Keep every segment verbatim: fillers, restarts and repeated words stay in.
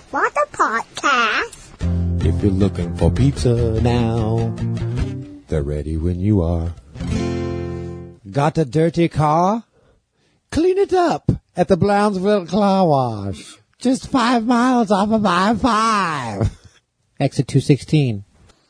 What a podcast. If you're looking for pizza now, they're ready when you are. Got a dirty car? Clean it up at the Brownsville Car Wash. Just five miles off of I five. Exit two sixteen.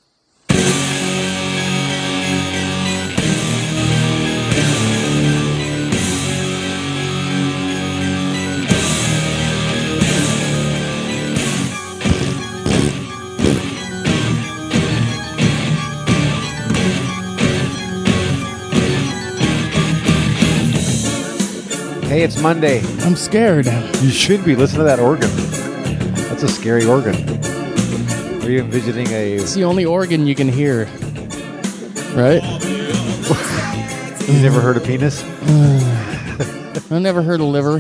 Hey, it's Monday. I'm scared. You should be. Listen to that organ. That's a scary organ. Are you envisioning a... It's the only organ you can hear. Right? You never heard a penis? I never heard a liver.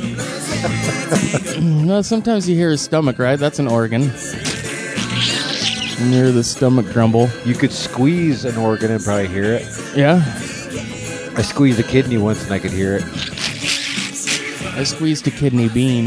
No, sometimes you hear a stomach, right? That's an organ. You hear the stomach grumble. You could squeeze an organ and probably hear it. Yeah? I squeezed a kidney once and I could hear it. I squeezed a kidney bean.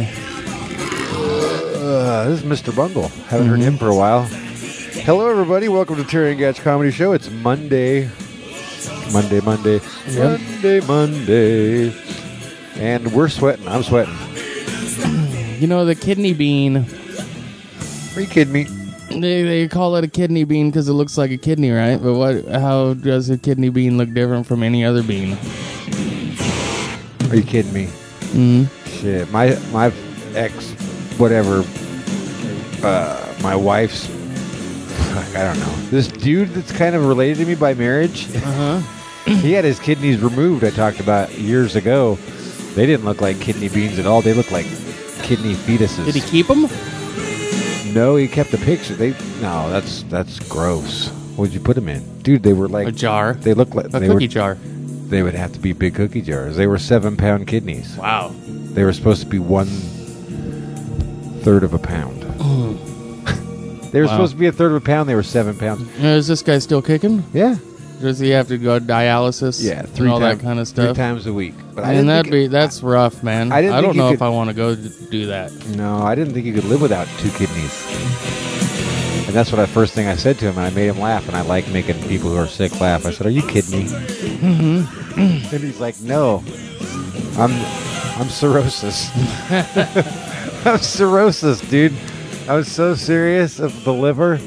Uh, this is Mister Bungle. Haven't mm-hmm. heard him for a while. Hello, everybody. Welcome to Terry and Gatch Comedy Show. It's Monday. Monday, Monday. Yep. Monday, Monday. And we're sweating. I'm sweating. You know, the kidney bean... Are you kidding me? They, they call it a kidney bean because it looks like a kidney, right? But what? How does a kidney bean look different from any other bean? Are you kidding me? Mm-hmm. Shit, my my ex, whatever, uh, my wife's, fuck, I don't know. This dude that's kind of related to me by marriage, uh-huh. He had his kidneys removed. I talked about years ago. They didn't look like kidney beans at all. They looked like kidney fetuses. Did he keep them? No, he kept the picture. They no, that's that's gross. What would you put them in, dude? They were like a jar. They looked like a they cookie were, jar. They would have to be big cookie jars. They were seven pound kidneys. Wow. They were supposed to be one third of a pound. They were Wow. supposed to be a third of a pound. They were seven pounds. Uh, is this guy still kicking? Yeah. Does he have to go dialysis? Yeah, three and all time, that kind of stuff. Three times a week. But I and didn't that'd think be it, that's rough, man. I, didn't I don't think you know could, if I want to go do that. No, I didn't think you could live without two kidneys. And that's what I first thing I said to him, and I made him laugh. And I like making people who are sick laugh. I said, "Are you kidding me?" Mm-hmm. And he's like, "No, I'm I'm cirrhosis. I'm cirrhosis, dude. I was so serious of the liver."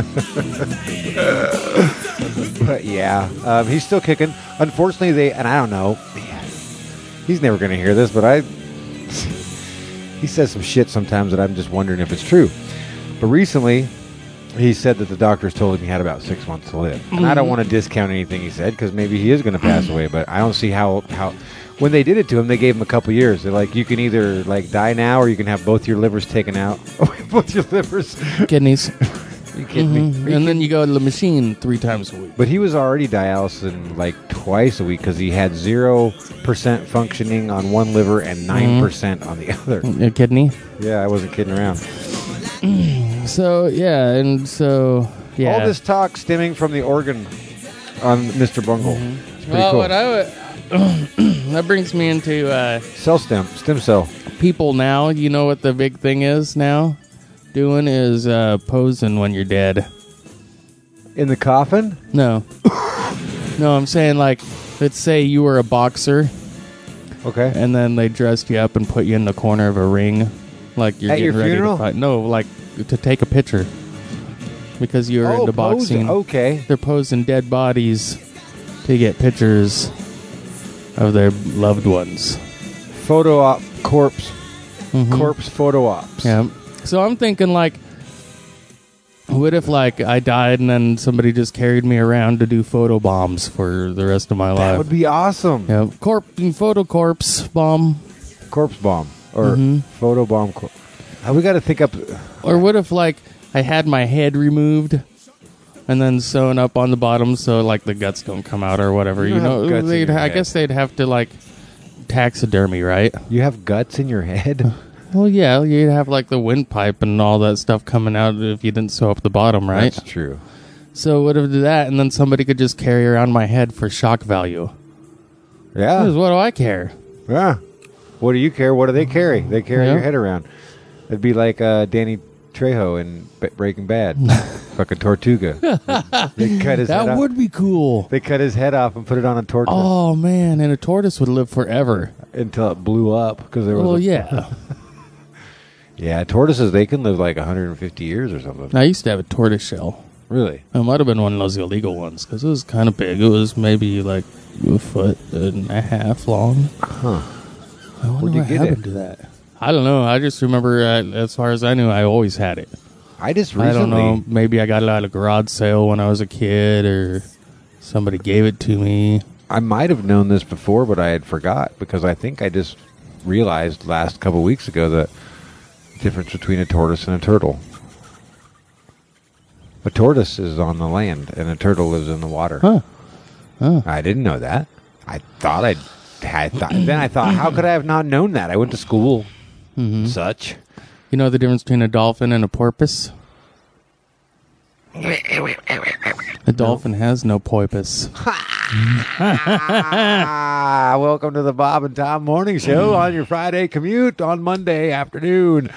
But yeah, um, he's still kicking. Unfortunately, they and I don't know. He's never going to hear this, but I. He says some shit sometimes that I'm just wondering if it's true. But recently, he said that the doctors told him he had about six months to live. And I don't want to discount anything he said because maybe he is going to pass away. But I don't see how how. When they did it to him, they gave him a couple years. They're like, you can either like die now, or you can have both your livers taken out. Both your livers, kidneys. You kidding mm-hmm. me? And then you go to the machine three times a week. But he was already dialysing like twice a week because he had zero percent functioning on one liver and nine percent mm-hmm. on the other. A kidney? Yeah, I wasn't kidding around. So, yeah, and so, yeah. All this talk stemming from the organ on Mister Bungle. Mm-hmm. It's pretty well, cool. what I would... that brings me into... Uh, cell stem, stem cell. People now, you know what the big thing is now? Doing is uh, posing when you're dead. In the coffin? No. No, I'm saying like, let's say you were a boxer. Okay. And then they dressed you up and put you in the corner of a ring. Like you're At getting your ready funeral? to fight. No, like to take a picture. Because you're oh, into pose. boxing. Okay. They're posing dead bodies to get pictures of their loved ones. Photo op, corpse. Mm-hmm. Corpse photo ops. Yeah. So I'm thinking, like, what if, like, I died and then somebody just carried me around to do photo bombs for the rest of my life? That would be awesome. Yeah, corp, photo corpse bomb. Corpse bomb. Or mm-hmm. photo bomb. Cor- oh, we got to think up... Or what if, like, I had my head removed and then sewn up on the bottom so, like, the guts don't come out or whatever. You, you don't know, have guts in they'd, your I head. guess they'd have to, like, taxidermy, right? You have guts in your head? Well, yeah, you'd have like the windpipe and all that stuff coming out if you didn't sew up the bottom, right? That's true. So what if I did that, and then somebody could just carry around my head for shock value? Yeah. Because what do I care? Yeah. What do you care? What do they carry? They carry Yeah. your head around. It'd be like uh, Danny Trejo in B- Breaking Bad. Fucking Tortuga. They cut his head That off. would be cool. They cut his head off and put it on a torch Oh, man. And a tortoise would live forever. until it blew up because there was. Well, a, yeah. yeah. Tortoises, they can live like one hundred fifty years or something. I used to have a tortoise shell. Really? It might have been one of those illegal ones because it was kind of big. It was maybe like a foot and a half long. Huh. I wonder Where'd you what get happened it? to that. I don't know. I just remember, uh, as far as I knew, I always had it. I just recently. I don't know. Maybe I got it at a garage sale when I was a kid, or somebody gave it to me. I might have known this before, but I had forgot because I think I just realized last couple weeks ago the difference between a tortoise and a turtle. A tortoise is on the land, and a turtle lives in the water. Huh. Huh. I didn't know that. I thought I'd. I thought, then I thought, how could I have not known that? I went to school, Mm-hmm. such. You know the difference between a dolphin and a porpoise? A dolphin has no porpoise. Ah, welcome to the Bob and Tom Morning Show on your Friday commute on Monday afternoon.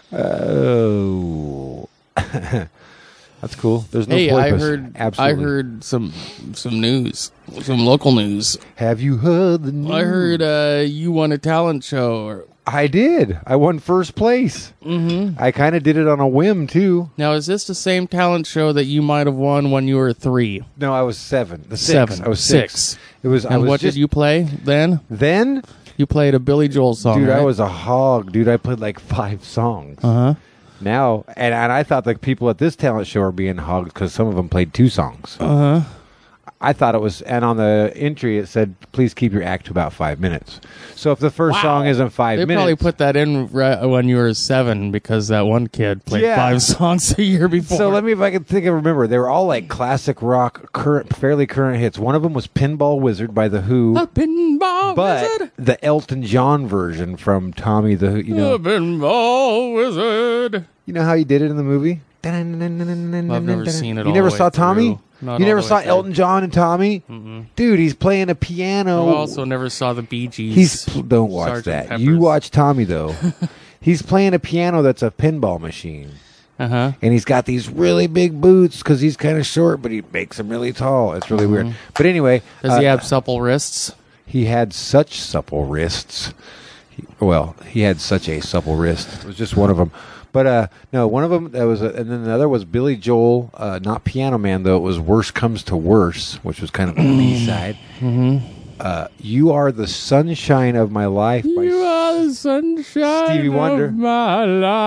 Oh, that's cool. There's no Hey, I porpoise. heard. Absolutely. I heard some some news, some local news. Have you heard the news? I heard uh, you won a talent show. Or, I did. I won first place. Mm-hmm. I kind of did it on a whim too. now, is this the same talent show that you might have won when you were three? No, I was seven. The six. Seven. I was six. Six. It was. I And was what just, did you play then? then? You played a Billy Joel song, Dude, I right? was a hog. Dude, I played like five songs. Uh huh. Now, and, and I thought the people at this talent show are being hogged because some of them played two songs. Uh huh. I thought it was, and on the entry it said, "Please keep your act to about five minutes." So if the first Wow. song isn't five They minutes, probably put that in right when you were seven because that one kid played Yeah. five songs a year before. so let me, if I can think of remember, they were all like classic rock, current, fairly current hits. One of them was "Pinball Wizard" by the Who, A pinball but wizard. the Elton John version from Tommy the Who. You know, A pinball wizard. you know how he did it in the movie. I've never seen it You all never the way saw Tommy? through. Not You all never the saw way through. Elton John and Tommy? Mm-mm. Dude, he's playing a piano. I also never saw the Bee Gees. He's don't watch Sergeant that. Pepper's. You watch Tommy though. He's playing a piano that's a pinball machine, Uh-huh. and he's got these really big boots because he's kind of short, but he makes them really tall. It's really weird. But anyway, Mm-hmm. Does he uh, have supple wrists? he had such supple wrists. He, well, he had such a supple wrist. It was just one of them. But uh, no, one of them that was, a, and then the other was Billy Joel, uh, not Piano Man though. It was "Worst Comes to Worse," which was kind of the B side. Mm-hmm. Uh, "You Are the Sunshine of My Life" by You are the sunshine Stevie Wonder. of my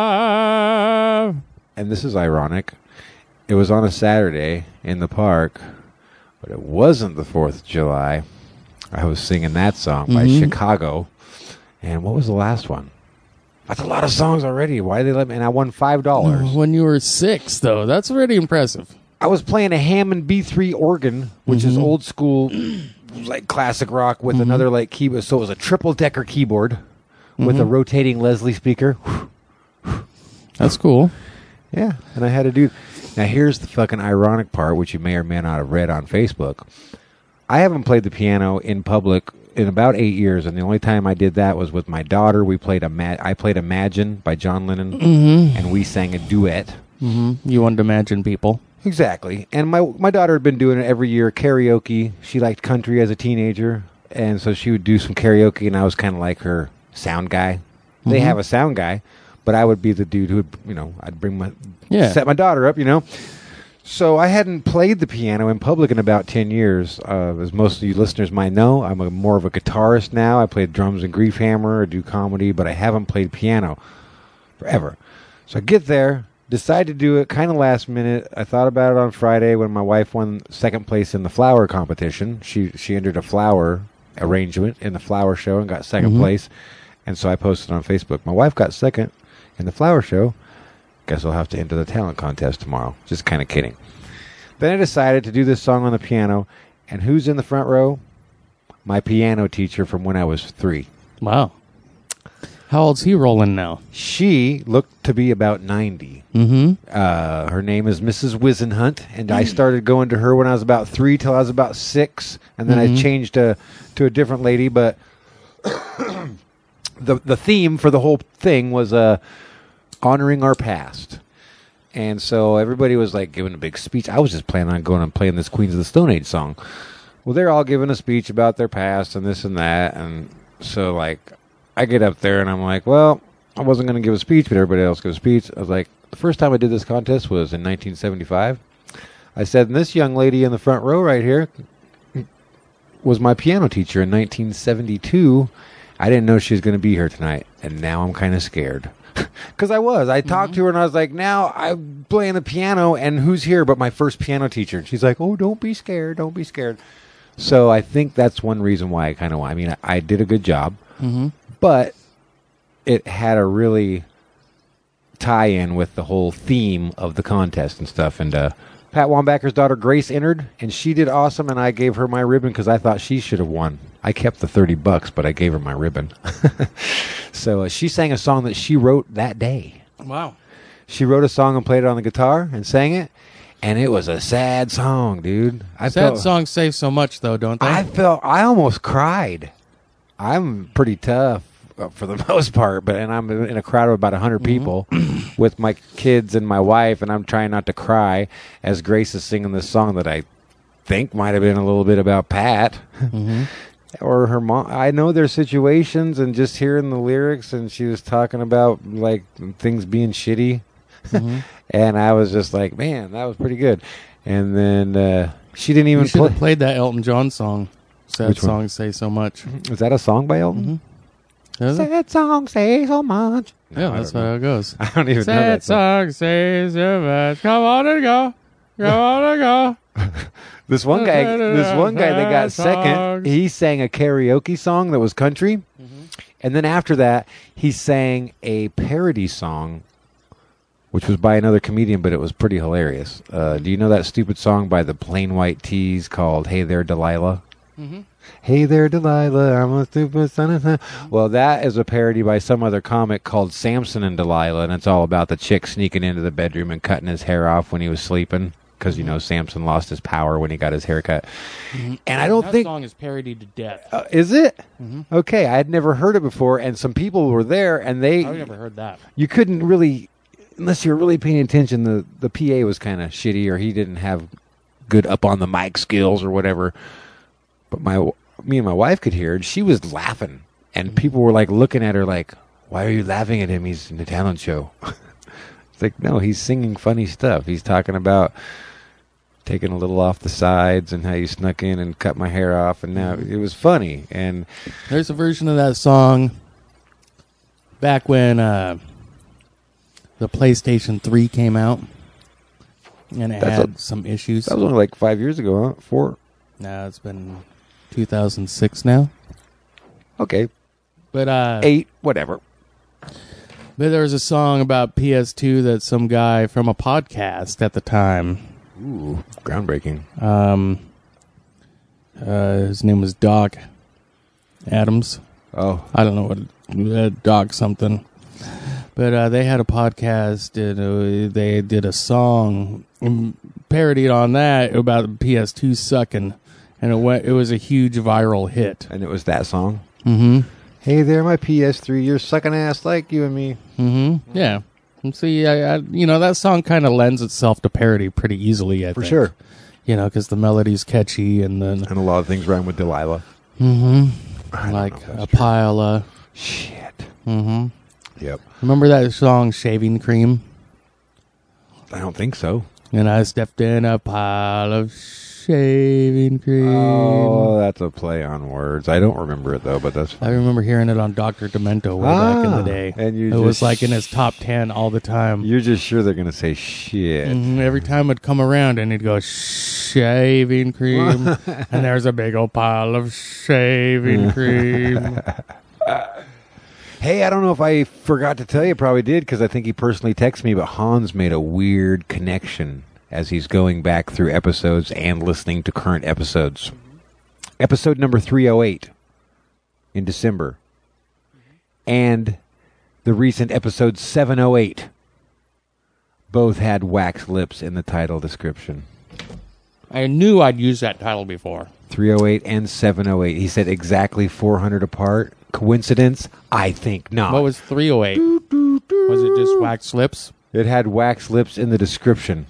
life. and this is ironic. It was on a Saturday in the park, but it wasn't the fourth of July. I was singing that song by Mhm. Chicago. And what was the last one? That's a lot of songs already. Why did they let me? And I won five dollars. When you were six, though, that's pretty impressive. I was playing a Hammond B three organ, which is Mhm. old school, like classic rock, with another like keyboard. So it was a triple decker keyboard with a rotating Leslie speaker. That's cool. Yeah, and I had to do. Now here's the fucking ironic part, which you may or may not have read on Facebook. I haven't played the piano in public in about eight years, and the only time I did that was with my daughter. We played a ma- I played "Imagine" by John Lennon, Mm-hmm. and we sang a duet. Mm-hmm. You wanted to imagine people. Exactly, and my my daughter had been doing it every year, karaoke. She liked country as a teenager, and so she would do some karaoke, and I was kind of like her sound guy. They Mhm. have a sound guy, but I would be the dude who would, you know, I'd bring my Yeah. set my daughter up, you know. So I hadn't played the piano in public in about ten years. Uh, as most of you listeners might know, I'm a, more of a guitarist now. I play drums in Grief Hammer, I do comedy, but I haven't played piano forever. So I get there, decide to do it kind of last minute. I thought about it on Friday when my wife won second place in the flower competition. She she entered a flower arrangement in the flower show and got second Mhm. place. And so I posted on Facebook, my wife got second in the flower show. Guess I'll have to enter the talent contest tomorrow. Just kind of kidding. Then I decided to do this song on the piano. And who's in the front row? My piano teacher from when I was three. Wow. How old's he rolling now? She looked to be about ninety. Mm-hmm. Uh, her name is Missus Wisenhunt, and I started going to her when I was about three till I was about six, and then Mhm. I changed to to a different lady. But the the theme for the whole thing was uh, honoring our past. And so everybody was like giving a big speech. I was just planning on going and playing this Queens of the Stone Age song. Well, they're all giving a speech about their past and this and that. And so, like, I get up there and I'm like, well, I wasn't going to give a speech, but everybody else gives a speech. I was like, the first time I did this contest was in nineteen seventy-five. I said, and this young lady in the front row right here was my piano teacher in nineteen seventy-two. I didn't know she was going to be here tonight. And now I'm kind of scared. Because I was. I talked mm-hmm. to her and I was like, now I'm playing the piano and who's here but my first piano teacher? And she's like, oh, don't be scared. Don't be scared. So I think that's one reason why I kind of, I mean, I, I did a good job, mm-hmm. but it had a really tie-in with the whole theme of the contest and stuff. And uh, Pat Wambacker's daughter, Grace, entered and she did awesome. And I gave her my ribbon because I thought she should have won. I kept the thirty bucks, but I gave her my ribbon. So uh, she sang a song that she wrote that day. Wow. She wrote a song and played it on the guitar and sang it, and it was a sad song, dude. I sad felt, songs say so much, though, don't they? I felt, I almost cried. I'm pretty tough uh, for the most part, but and I'm in a crowd of about one hundred people mm-hmm. with my kids and my wife, and I'm trying not to cry as Grace is singing this song that I think might have been a little bit about Pat. Mm-hmm. Or her mom. I know their situations, and just hearing the lyrics, and she was talking about like things being shitty, mm-hmm. and I was just like, man, that was pretty good. And then uh, she didn't even you should play. have played that Elton John song. Sad Which songs one? say so much. Is that a song by Elton? Mm-hmm. Sad songs say so much. Yeah, No, that's how it goes. I don't even Sad know that song. songs say so much. Come on and go. Come on and go. This one guy, this one guy that got second, he sang a karaoke song that was country, mm-hmm. and then after that, he sang a parody song, which was by another comedian, but it was pretty hilarious. Uh, do you know that stupid song by the Plain White T's called "Hey There, Delilah"? Mm-hmm. Hey there, Delilah, I'm a stupid son of a... Well, that is a parody by some other comic called Samson and Delilah, and it's all about the chick sneaking into the bedroom and cutting his hair off when he was sleeping. Because, you know, Samson lost his power when he got his hair cut. Mm-hmm. And I don't that think... That song is parodied to death. Uh, is it? Mm-hmm. Okay, I had never heard it before, and some people were there, and they... I've never heard that. You couldn't really... Unless you were really paying attention, the, the P A was kind of shitty, or he didn't have good up-on-the-mic skills or whatever. But my me and my wife could hear it. She was laughing, and mm-hmm. people were, like, looking at her like, why are you laughing at him? He's in a talent show. It's like, no, he's singing funny stuff. He's talking about... taking a little off the sides and how you snuck in and cut my hair off, and now it was funny. And there's a version of that song back when uh, the PlayStation three came out, and it That's had a, some issues. That was only like five years ago, huh? Four? No, it's been two thousand six now. Okay. But uh, Eight, whatever. But there was a song about P S two that some guy from a podcast at the time... Ooh, groundbreaking. Um, uh, his name was Doc Adams. Oh. I don't know what, uh, Doc something. But uh, they had a podcast, and uh, they did a song parodied on that about P S two sucking, and it went. It was a huge viral hit. And it was that song? Mm-hmm. Hey there, my P S three, you're sucking ass like you and me. Mm-hmm, yeah. And see, I, I, you know, that song kind of lends itself to parody pretty easily, I For think. sure. You know, because the melody's catchy, and then... And a lot of things rhyme with Delilah. Mm-hmm. Like a true. pile of... Shit. Mm-hmm. Yep. Remember that song, Shaving Cream? I don't think so. And I stepped in a pile of shaving cream. Oh, that's a play on words. I don't remember it, though, but that's fine. I remember hearing it on Doctor Demento way ah, back in the day. And you it just, was like in his top ten all the time. You're just sure they're going to say shit. Mm-hmm. Every time it'd come around and he'd go, shaving cream. And there's a big old pile of shaving cream. Hey, I don't know if I forgot to tell you, probably did, because I think he personally texted me, but Hans made a weird connection as he's going back through episodes and listening to current episodes. Episode number three oh eight in December. And the recent episode seven oh eight both had wax lips in the title description. I knew I'd used that title before. three oh eight and seven oh eight. He said exactly four hundred apart. Coincidence? I think not. What was three oh eight? Was it it just wax lips? It had wax lips in the description.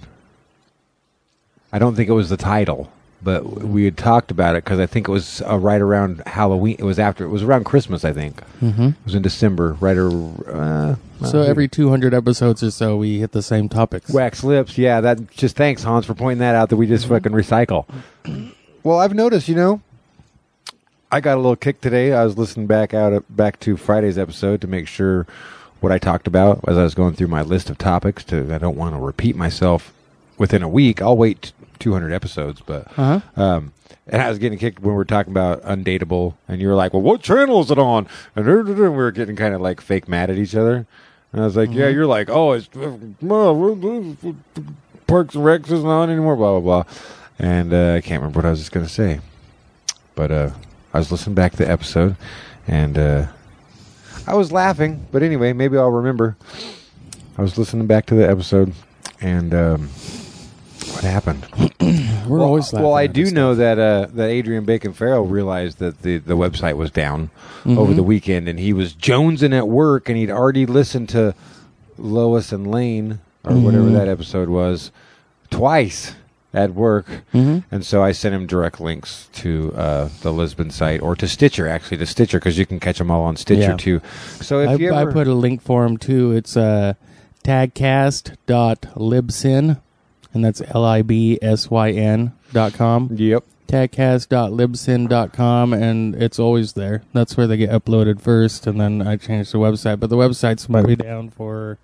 I don't think it was the title, but we had talked about it because I think it was uh, right around Halloween. It was after. It was around Christmas, I think. Mm-hmm. It was in December, right? Or, uh, So every two hundred episodes or so, we hit the same topics. wax lips. Yeah, that. Just thanks, Hans, for pointing that out. That we just fucking recycle. Well, I've noticed. You know, I got a little kick today. I was listening back out back to Friday's episode to make sure what I talked about as I was going through my list of topics. To I don't want to repeat myself within a week. I'll wait two hundred episodes, but Uh-huh. um, and I was getting kicked when we were talking about Undateable, and you were like, "Well, what channel is it on?" And we were getting kind of like fake mad at each other. And I was like, "Yeah," you're like, "Oh, it's uh, Parks and Recs isn't on anymore." Blah blah blah. And uh, I can't remember what I was just gonna say, but uh, I was listening back to the episode, and uh, I was laughing. But anyway, maybe I'll remember. I was listening back to the episode, and um, what happened? We're well, always laughing well, I at do this know stuff. that uh, that Adrian Bacon Farrell realized that the, the website was down Mhm. over the weekend, and he was jonesing at work, and he'd already listened to Lois and Lane or Mhm. whatever that episode was twice at work, Mhm. and so I sent him direct links to uh, the Lisbon site or to Stitcher, actually to Stitcher, because you can catch them all on Stitcher Yeah. too. So if I, you ever I put a link for him too. It's uh, tagcast dot libsyn, and that's L I B S Y N dot com. yep. tagcast dot libsyn dot com, and it's always there. That's where they get uploaded first, and then I change the website. But the websites might be down for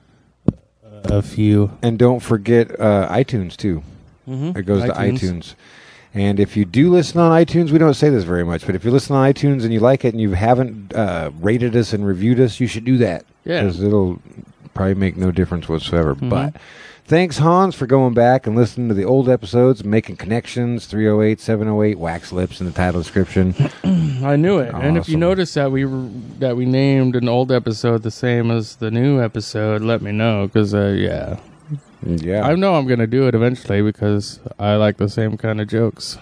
a few. And don't forget uh, iTunes too. Mm-hmm. It goes to iTunes. And if you do listen on iTunes, we don't say this very much, but if you listen on iTunes and you like it and you haven't uh, rated us and reviewed us, you should do that. Yeah. Because it'll probably make no difference whatsoever. Mhm. But thanks, Hans, for going back and listening to the old episodes, making connections, three oh eight, seven oh eight, Wax Lips in the title description. I knew it. And if you Awesome. notice that we r- that we named an old episode the same as the new episode, let me know, because uh, yeah, Yeah. I know I'm gonna do it eventually because I like the same kind of jokes.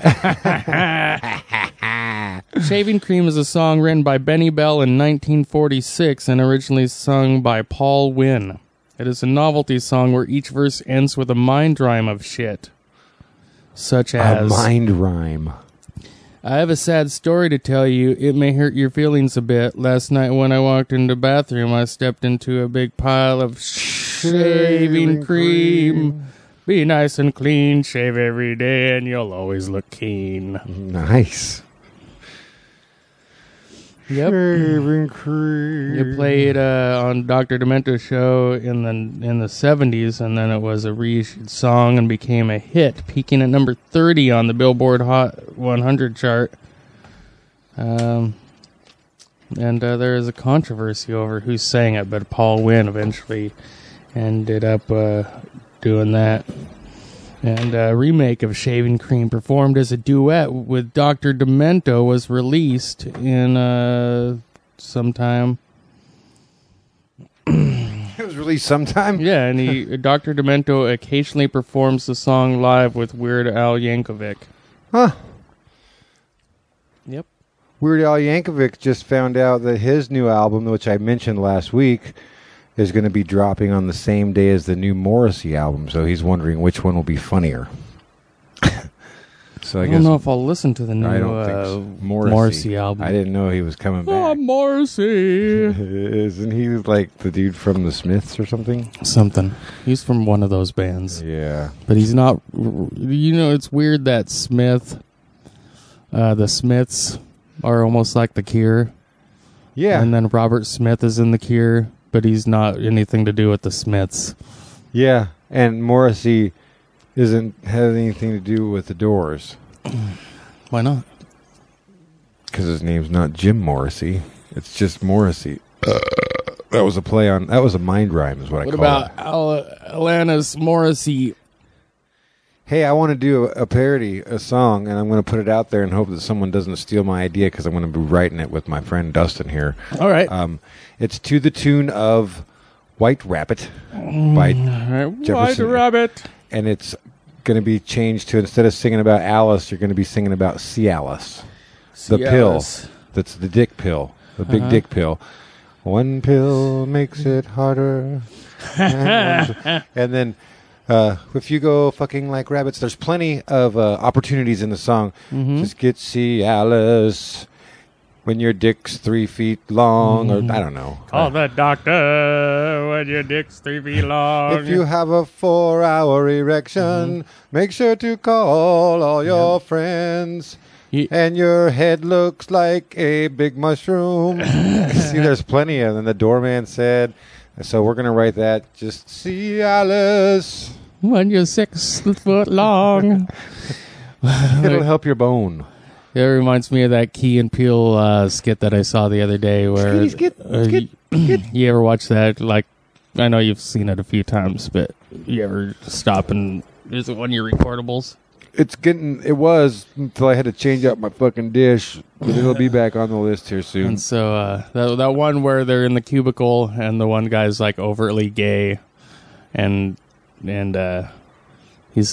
Shaving Cream is a song written by Benny Bell in nineteen forty-six and originally sung by Paul Wynn. It is a novelty song where each verse ends with a mind rhyme of shit, such a as mind rhyme. I have a sad story to tell you. It may hurt your feelings a bit. Last night when I walked into the bathroom, I stepped into a big pile of shaving cream. Be nice and clean, shave every day, and you'll always look keen. Nice. Yep. Shaving cream. You played uh, on Doctor Demento's show in the in the seventies, and then it was a reissued song and became a hit, peaking at number thirty on the Billboard Hot one hundred chart. Um, and uh, there is a controversy over who sang it, but Paul Wynn eventually ended up uh, doing that. And a remake of Shaving Cream, performed as a duet with Doctor Demento, was released in uh, sometime. It was released sometime. Yeah, and he Doctor Demento occasionally performs the song live with Weird Al Yankovic. Huh. Yep. Weird Al Yankovic just found out that his new album, which I mentioned last week, is going to be dropping on the same day as the new Morrissey album. So he's wondering which one will be funnier. so I, I, guess don't know if I'll listen to the new I don't uh, think so. Morrissey. Morrissey album. I didn't know he was coming Oh, back. Morrissey. Isn't he like the dude from the Smiths or something? Something. He's from one of those bands. Yeah. But he's not. You know, it's weird that Smith, uh, the Smiths, are almost like the Cure. Yeah. And then Robert Smith is in the Cure, but he's not anything to do with the Smiths. Yeah. And Morrissey isn't has anything to do with the Doors. Why not? Because his name's not Jim Morrissey. It's just Morrissey. Uh, that was a play on... That was a mind rhyme is what, What I call about it. Al- Alanis Morrissey? Hey, I want to do a, a parody, a song, and I'm going to put it out there and hope that someone doesn't steal my idea because I'm going to be writing it with my friend Dustin here. All right. Um, it's to the tune of White Rabbit by White Jefferson. Rabbit. And it's going to be changed to, instead of singing about Alice, you're going to be singing about Cialis. The pill. Cialis. That's the dick pill. The big Uh-huh. dick pill. One pill makes it harder. and, and then uh, if you go fucking like rabbits, there's plenty of uh, opportunities in the song. Mm-hmm. Just get see Alice when your dick's three feet long, Mm-hmm. or I don't know. Call the doctor when your dick's three feet long. If you have a four-hour erection, Mm-hmm. make sure to call all your friends. Ye- And your head looks like a big mushroom. See, there's plenty of them. The doorman said, so we're going to write that. Just see Alice. When you're six foot long. It'll help your bone. It reminds me of that Key and Peele uh, skit that I saw the other day. Where Skitty, skit, uh, skit, skit. You ever watch that? Like, I know you've seen it a few times, but you ever stop and is it one of your recordables? It's getting, it was until I had to change up my fucking dish, but it'll be back on the list here soon. And so uh, that that one where they're in the cubicle and the one guy's like overtly gay, and and uh, he's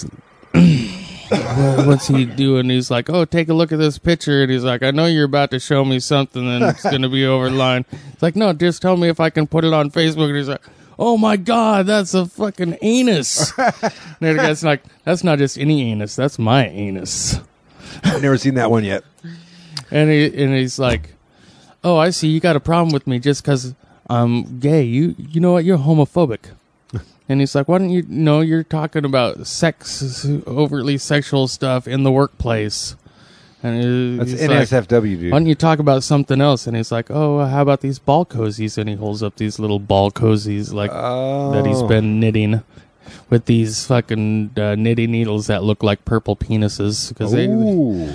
what's he doing? He's like, oh, take a look at this picture, and he's like, I know you're about to show me something, and it's gonna be over the line. It's like, no, just tell me if I can put it on Facebook. And he's like, oh my God, that's a fucking anus. And the other guy's like, that's not just any anus, that's my anus. I've never seen that one yet. And he and he's like, oh, I see, you got a problem with me just because I'm gay. You you know what? You're homophobic. And he's like, why don't you know you're talking about sex, overtly sexual stuff in the workplace? And That's he's N S F W, like, dude. why don't you talk about something else? And he's like, oh, how about these ball cozies? And he holds up these little ball cozies like Oh. that he's been knitting with these fucking uh, knitting needles that look like purple penises. Because they. Ooh.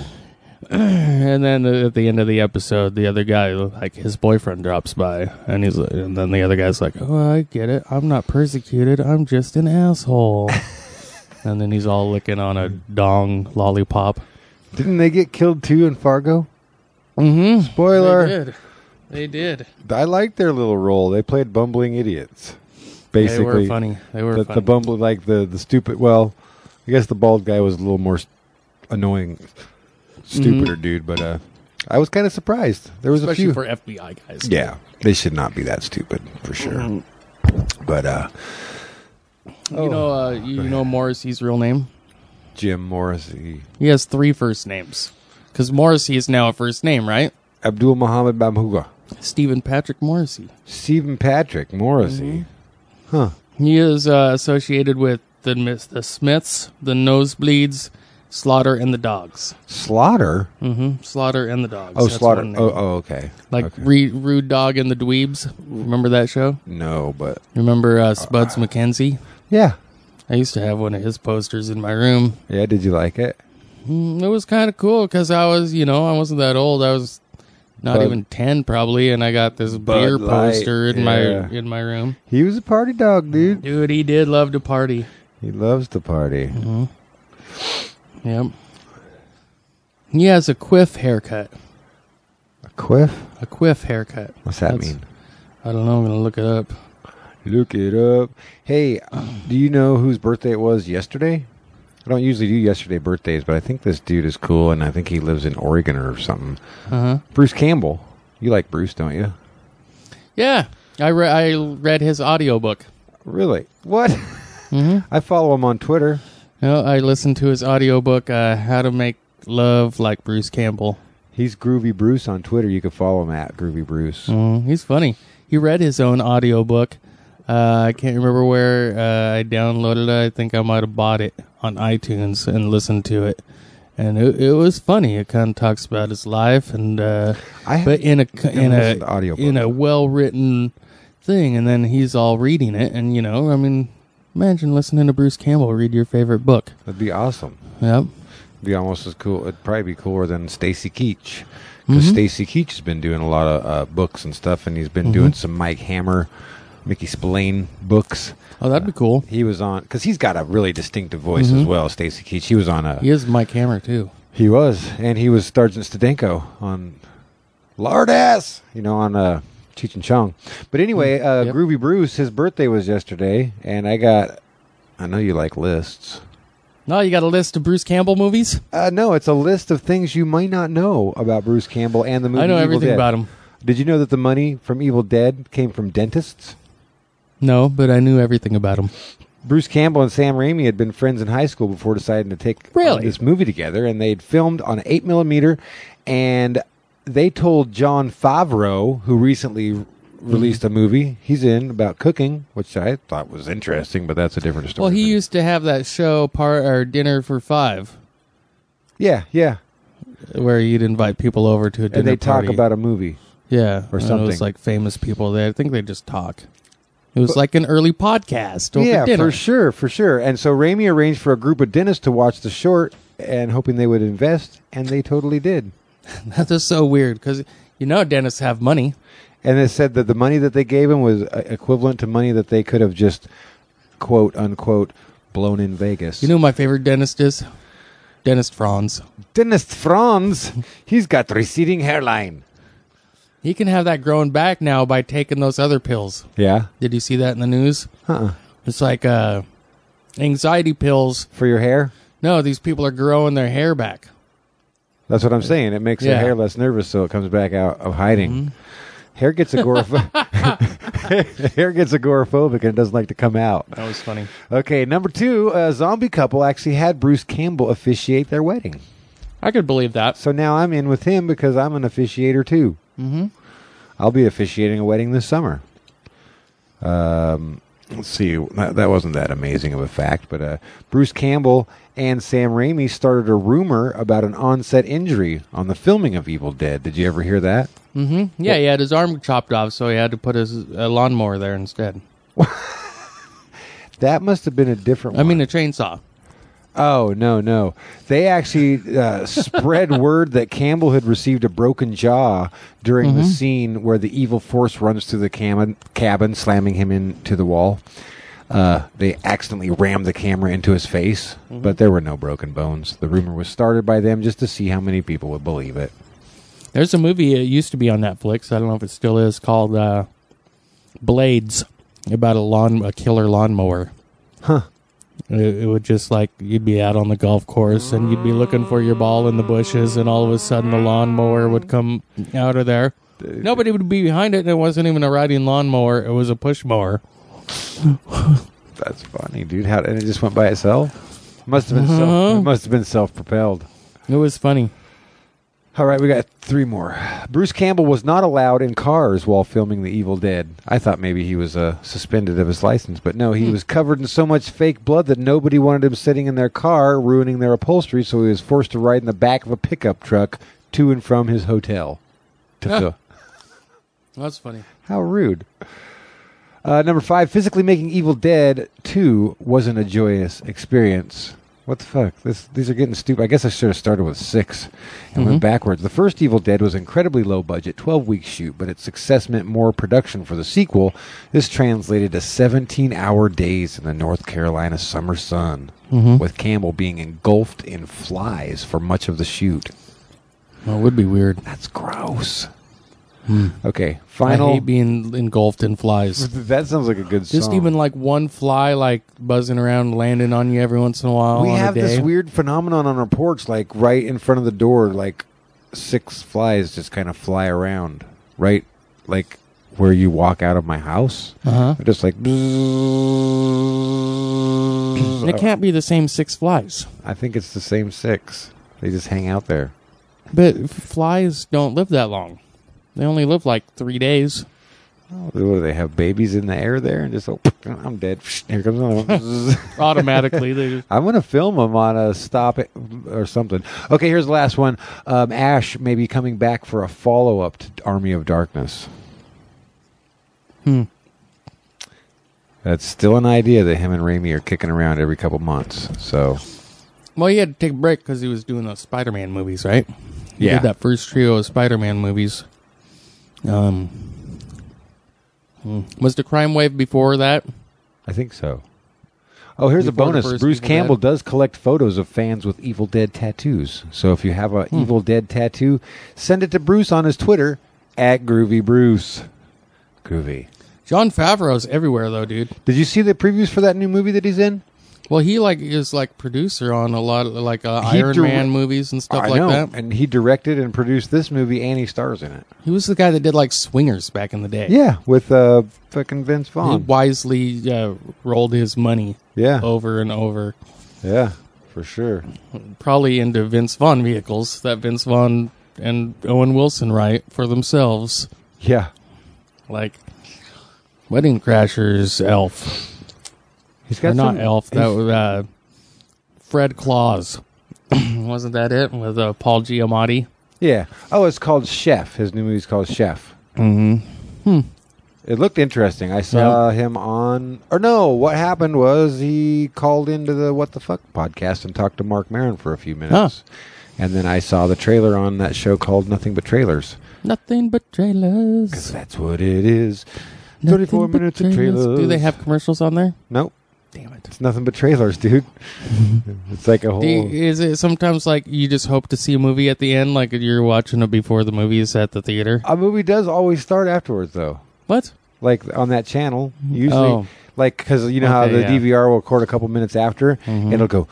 And then at the end of the episode, the other guy, like his boyfriend, drops by, and he's, and then the other guy's like, "Oh, I get it. I'm not persecuted. I'm just an asshole." And then he's all licking on a dong lollipop. Didn't they get killed too in Fargo? Mm-hmm. Spoiler. They did. They did. I liked their little role. They played bumbling idiots. Basically, they were funny. They were the, funny. the bumbling, like the the stupid. Well, I guess the bald guy was a little more st- annoying, stupider Mhm. dude. But uh, I was kind of surprised. There was Especially a few. for F B I guys. Yeah, they should not be that stupid for sure. Mhm. But uh, You know, uh, you know Morrissey's real name? Jim Morrissey, He has three first names. Because Morrissey is now a first name, right? Abdul Muhammad Bamhuga, Stephen Patrick Morrissey. Stephen Patrick Morrissey. Huh. He is uh, associated with the Mis- the Smiths, the Nosebleeds, Slaughter, and the Dogs. Slaughter. Mm-hmm. Slaughter and the Dogs. Oh, That's Slaughter. one name. Oh, oh, okay. Like okay. Re- Rude Dog and the Dweebs. Remember that show? No, but Remember uh, Spuds McKenzie? yeah, I used to have one of his posters in my room. yeah. Did you like it? Mm, it was kind of cool because I was, you know, I wasn't that old. I was not Bud- even ten probably, and I got this Bud beer Light, poster in yeah. my in my room. He was a party dog, dude. Dude, he did love to party. He loves to party. Mm-hmm. Yep. He has a quiff haircut. A quiff? A quiff haircut. What's that That's- mean? I don't know. I'm gonna look it up. Look it up. Hey, do you know whose birthday it was yesterday? I don't usually do yesterday birthdays, but I think this dude is cool, and I think he lives in Oregon or something. Uh huh. Bruce Campbell. You like Bruce, don't you? Yeah, I re- I read his audiobook. Really? What? Mm-hmm. I follow him on Twitter. No, I listened to his audiobook, uh, How to Make Love Like Bruce Campbell. He's Groovy Bruce on Twitter. You can follow him at Groovy Bruce. Mm, he's funny. He read his own audiobook. Uh, I can't remember where uh, I downloaded it. I think I might have bought it on iTunes and listened to it. And it, it was funny. It kind of talks about his life, and uh, I but in a in never a listened to audiobook. in a well written thing. And then he's all reading it, and you know, I mean, imagine listening to Bruce Campbell read your favorite book. That'd be awesome. Yep. It'd be almost as cool. It'd probably be cooler than Stacy Keach. Because Mhm. Stacy Keach has been doing a lot of uh, books and stuff, and he's been Mhm. doing some Mike Hammer, Mickey Spillane books. Oh, that'd be cool. He was on, because he's got a really distinctive voice as Mhm. well, Stacy Keach. He was on a... He is Mike Hammer too. He was, and he was Sergeant Stadenko on Lardass, you know, on uh, Cheech and Chong. But anyway, uh, Yep. Groovy Bruce, his birthday was yesterday, and I got, I know you like lists. No, you got a list of Bruce Campbell movies? Uh, no, it's a list of things you might not know about Bruce Campbell and the movie I know Evil everything Dead. about him. Did you know that the money from Evil Dead came from dentists? No, but I knew everything about him. Bruce Campbell and Sam Raimi had been friends in high school before deciding to take Really? on this movie together, and they'd filmed on eight millimeter, and they told Jon Favreau, who recently released a movie he's in about cooking, which I thought was interesting, but that's a different story. Well, he used to have that show, par- or Dinner for Five, Yeah, yeah. where you'd invite people over to a dinner And they party. talk about a movie. yeah, or and It something. was like famous people there. I think they just talk. It was like an early podcast over Yeah, dinner. for sure, for sure. And so Raimi arranged for a group of dentists to watch the short and hoping they would invest, and they totally did. That's just so weird because you know dentists have money. And they said that the money that they gave him was uh, equivalent to money that they could have just, quote, unquote, blown in Vegas. You know who my favorite dentist is? Dentist Franz. Dentist Franz, he's got receding hairline. He can have that growing back now by taking those other pills. Yeah? Did you see that in the news? Uh-uh. It's like uh, anxiety pills. For your hair? No, these people are growing their hair back. That's what I'm saying. It makes Yeah. the hair less nervous so it comes back out of hiding. Mm-hmm. Hair gets agoraphobic. Hair gets agoraphobic and it doesn't like to come out. That was funny. Okay, number two, a zombie couple actually had Bruce Campbell officiate their wedding. I could believe that. So now I'm in with him because I'm an officiator too. Mm-hmm. I'll be officiating a wedding this summer. Um, let's see. That, that wasn't that amazing of a fact, but uh, Bruce Campbell and Sam Raimi started a rumor about an on-set injury on the filming of Evil Dead. Did you ever hear that? Mm-hmm. Yeah, he had his arm chopped off, so he had to put his uh, lawnmower there instead. That must have been a different I one. mean, a chainsaw. Oh, no, no. They actually uh, spread word that Campbell had received a broken jaw during Mm-hmm. the scene where the evil force runs through the cam- cabin, slamming him into the wall. Uh, they accidentally rammed the camera into his face, Mm-hmm. but there were no broken bones. The rumor was started by them just to see how many people would believe it. There's a movie, it used to be on Netflix, I don't know if it still is, called uh, Blades, about a lawn, a killer lawnmower. Huh. It, it would just like, you'd be out on the golf course and you'd be looking for your ball in the bushes and all of a sudden the lawnmower would come out of there. Nobody would be behind it and it wasn't even a riding lawnmower, it was a push mower. That's funny, dude. How and it just went by itself? Must have been self, Uh-huh. it must have been self-propelled. It was funny. All right, we got three more. Bruce Campbell was not allowed in cars while filming The Evil Dead. I thought maybe he was uh, suspended of his license, but no, he was covered in so much fake blood that nobody wanted him sitting in their car, ruining their upholstery, so he was forced to ride in the back of a pickup truck to and from his hotel. To Huh. fil- That's funny. How rude. Uh, number five, physically making Evil Dead two wasn't a joyous experience. What the fuck? This, these are getting stupid. I guess I should have started with six and went backwards. The first Evil Dead was incredibly low budget, twelve-week shoot, but its success meant more production for the sequel. This translated to seventeen-hour days in the North Carolina summer sun, with Campbell being engulfed in flies for much of the shoot. Well, it would be weird. That's gross. Okay, final. I hate being engulfed in flies. That sounds like a good song. Just even like one fly like buzzing around, landing on you every once in a while. We on have a day. this weird phenomenon on our porch, like right in front of the door, like six flies just kind of fly around, right, like where you walk out of my house. Uh-huh. They're just like. It can't be the same six flies. I think it's the same six. They just hang out there. But f- flies don't live that long. They only live like three days. What do they have babies in the air there and just oh, I'm dead. Here comes another one. Automatically, they just, I'm going to film them on a stop it or something. Okay, here's the last one. Um, Ash may be coming back for a follow-up to Army of Darkness. Hmm. That's still an idea that him and Raimi are kicking around every couple months. So, well, he had to take a break because he was doing those Spider-Man movies, right? He Yeah. did that first trio of Spider-Man movies. Um, hmm. Was the Crime Wave before that? I think so. Oh, here's Before a the bonus. first Bruce Evil Campbell Dead? does collect photos of fans with Evil Dead tattoos. So if you have a Evil Dead tattoo, send it to Bruce on his Twitter, at Groovy Bruce. Groovy. Jon Favreau's everywhere, though, dude. Did you see the previews for that new movie that he's in? Well, he like is like producer on a lot of like uh, He Iron dir- Man movies and stuff I like know, that. and he directed and produced this movie, and he stars in it. He was the guy that did like Swingers back in the day. Yeah, with uh, fucking Vince He Vaughn. wisely uh, rolled his money Yeah, over and over, yeah, for sure. probably into Vince Vaughn vehicles that Vince Vaughn and Owen Wilson write for themselves, Yeah, like Wedding Crashers, Elf. he's Or got not some, Elf. That he's- was uh, Fred Claus. Wasn't that it with uh, Paul Giamatti? Yeah. Oh, it's called Chef. His new movie's called Chef. Mm-hmm. It looked interesting. I saw him on, or no, what happened was he called into the What the Fuck podcast and talked to Mark Maron for a few minutes. And then I saw the trailer on that show called Nothing But Trailers. Nothing but Because trailers. that's what it is. Nothing thirty-four but minutes of trailers. Do they have commercials on there? Nope. Damn it. It's nothing but trailers, dude. It's like a whole... Do you, is it sometimes like you just hope to see a movie at the end, like you're watching it before the movie is at the theater? A movie does always start afterwards, though. What? Like on that channel, usually, Oh. like because you know how Okay, the yeah. D V R will record a couple minutes after, Mhm. it'll go,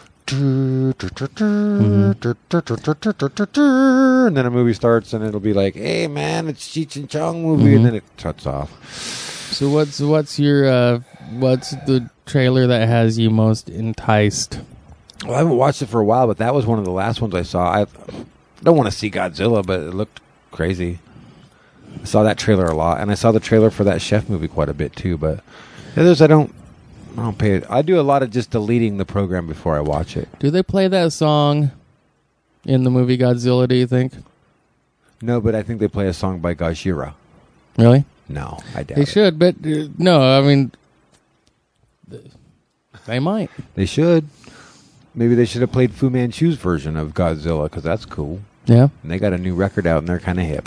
and then a movie starts, and it'll be like, "Hey, man, it's Cheech and Chong movie," Mhm. and then it shuts off. So what's what's your uh, what's the trailer that has you most enticed? Well, I haven't watched it for a while, but that was one of the last ones I saw. I don't want to see Godzilla, but it looked crazy. I saw that trailer a lot, and I saw the trailer for that Chef movie quite a bit too. But the others, I don't, I don't pay it. I do a lot of just deleting the program before I watch it. Do they play that song in the movie Godzilla? Do you think? No, but I think they play a song by Gojira. Really? No, I doubt They it. should, but uh, no. I mean, th- they might. They should. Maybe they should have played Fu Manchu's version of Godzilla because that's cool. Yeah. And they got a new record out, and they're kind of hip.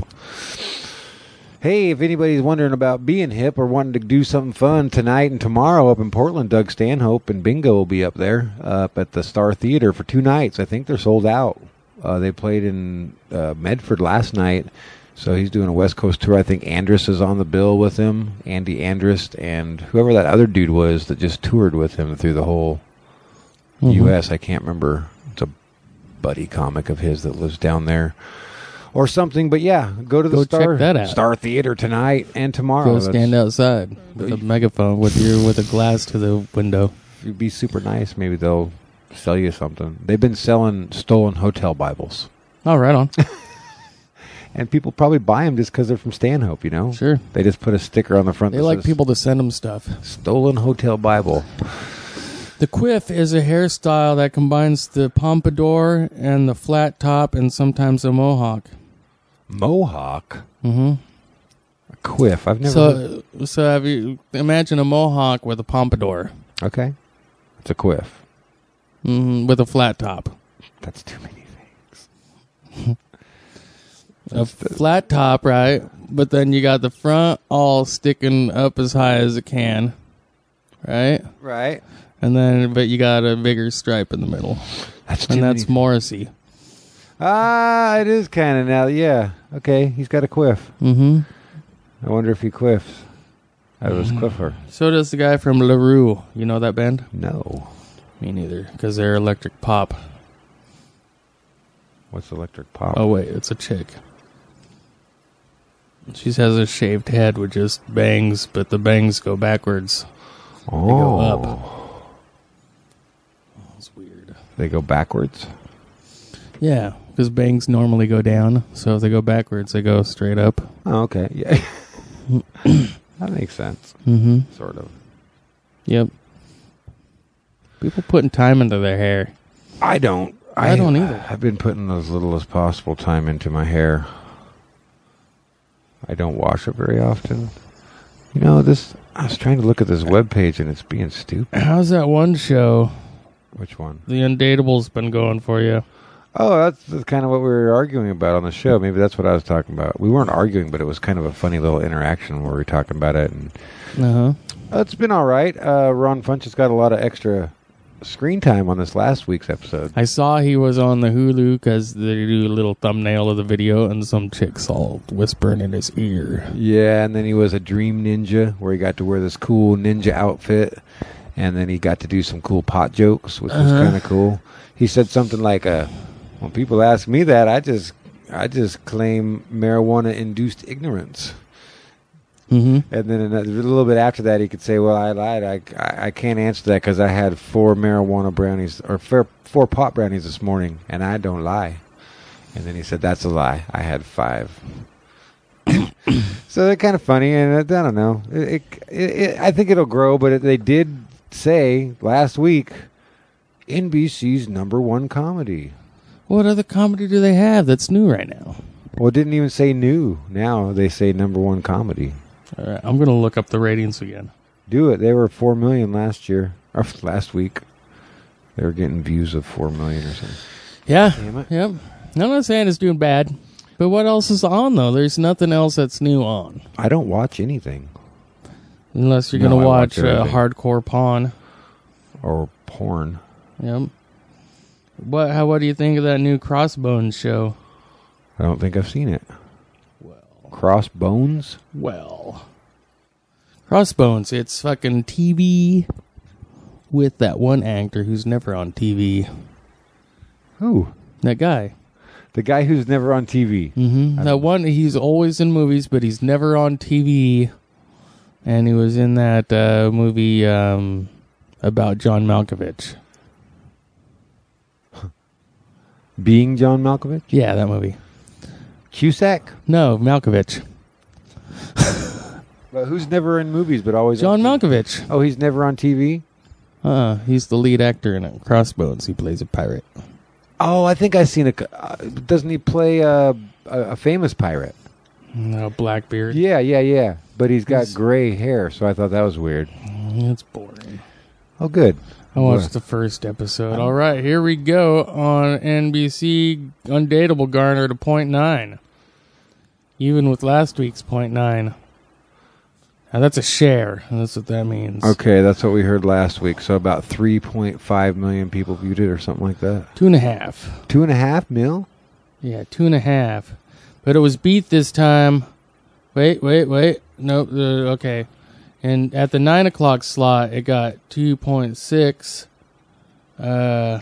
Hey, if anybody's wondering about being hip or wanting to do something fun tonight and tomorrow up in Portland, Doug Stanhope and Bingo will be up there uh, up at the Star Theater for two nights. I think they're sold out. Uh, they played in uh, Medford last night, so he's doing a West Coast tour. I think Andrus is on the bill with him, Andy Andrus, and whoever that other dude was that just toured with him through the whole Mhm. U S I can't remember. It's a buddy comic of his that lives down there. Or something, but yeah, go to the Go Star check that out. Star Theater tonight and tomorrow. Go That's- stand outside with a megaphone with your with a glass to the window. It'd be super nice. Maybe they'll sell you something. They've been selling stolen hotel Bibles, Oh, right on. and people probably buy them just because they're from Stanhope. You know, Sure. they just put a sticker on the front. They that like says, people to send them stuff. stolen hotel Bible. The quiff is a hairstyle that combines the pompadour and the flat top and sometimes a mohawk. Mohawk, Mm-hmm. a quiff. I've never. heard- So, so have you imagine a mohawk with a pompadour, Okay, it's a quiff. mm-hmm, with a flat top. That's too many things. A flat top, right? But then you got the front all sticking up as high as it can, right? Right. And then, but you got a bigger stripe in the middle, That's too and that's many. Morrissey. Ah, it is kind of now. Yeah. Okay, he's got a quiff. Mm-hmm. I wonder if he quiffs. I was quiffer. So does the guy from LaRue. You know that band? No. Me neither, because they're electric pop. What's electric pop? Oh wait, it's a chick. She has a shaved head with just bangs, but the bangs go backwards. oh. go up. It's weird. They go backwards. Yeah, because bangs normally go down, so if they go backwards, they go straight up. Oh, okay. Yeah. That makes sense. Mm-hmm. Sort of. Yep. People putting time into their hair. I don't. I don't either. I've been putting as little as possible time into my hair. I don't wash it very often. You know, this. I was trying to look at this webpage and it's being stupid. How's that one show, Which one? The Undateable's been going for you? Oh, that's, that's kind of what we were arguing about on the show. Maybe that's what I was talking about. We weren't arguing, but it was kind of a funny little interaction where we were talking about it. And Uh-huh. uh, it's been all right. Uh, Ron Funch has got a lot of extra screen time on this last week's episode. I saw he was on the Hulu because they do a little thumbnail of the video and some chick's all whispering in his ear. Yeah, and then he was a dream ninja where he got to wear this cool ninja outfit. and then he got to do some cool pot jokes, which was Uh-huh. kind of cool. He said something like, uh, "When people ask me that, I just I just claim marijuana-induced ignorance." Mm-hmm. And then another, a little bit after that, he could say, "Well, I lied. I, I, I can't answer that because I had four marijuana brownies or four, four pot brownies this morning, and I don't lie." And then he said, "That's a lie. I had five." So they're kind of funny, and I don't know. It, it, it, I think it'll grow, but it, they did say last week, N B C's number one comedy. What other comedy do they have that's new right now? Well, it didn't even say new. Now they say number one comedy. All right, I'm going to look up the ratings again. Do it. They were four million last year, or last week. They were getting views of four million or something. Yeah. Damn it. Yep. I'm not saying it's doing bad, but what else is on, though? There's nothing else that's new on. I don't watch anything. Unless you're No, going to I watch, watch uh, everything. Hardcore Pawn. Or porn. Yep. What, how, what do you think of that new Crossbones show? I don't think I've seen it. Well. Crossbones? Well. Crossbones, it's fucking T V with that one actor who's never on T V. Who? That guy. The guy who's never on T V. Mm-hmm. That one, he's always in movies, but he's never on T V. And he was in that uh, movie um, about John Malkovich. Being John Malkovich? Yeah, that movie. Cusack? No, Malkovich. But who's never in movies but always John on T V? Malkovich. Oh, he's never on T V? Uh, he's the lead actor in it. Crossbones. He plays a pirate. Oh, I think I've seen a... Uh, doesn't he play uh, a, a famous pirate? No, Blackbeard. Yeah, yeah, yeah. But he's got He's- gray hair, so I thought that was weird. It's boring. Oh, good. I watched the first episode. All right, here we go on N B C. Undateable garnered a point nine, even with last week's point nine. Now that's a share. That's what that means. Okay, that's what we heard last week. So about three point five million people viewed it or something like that. Two and a half. Two and a half mil? Yeah, two and a half. But it was beat this time. Wait, wait, wait. Nope. Uh, okay. And at the nine o'clock slot, it got two point six. Uh,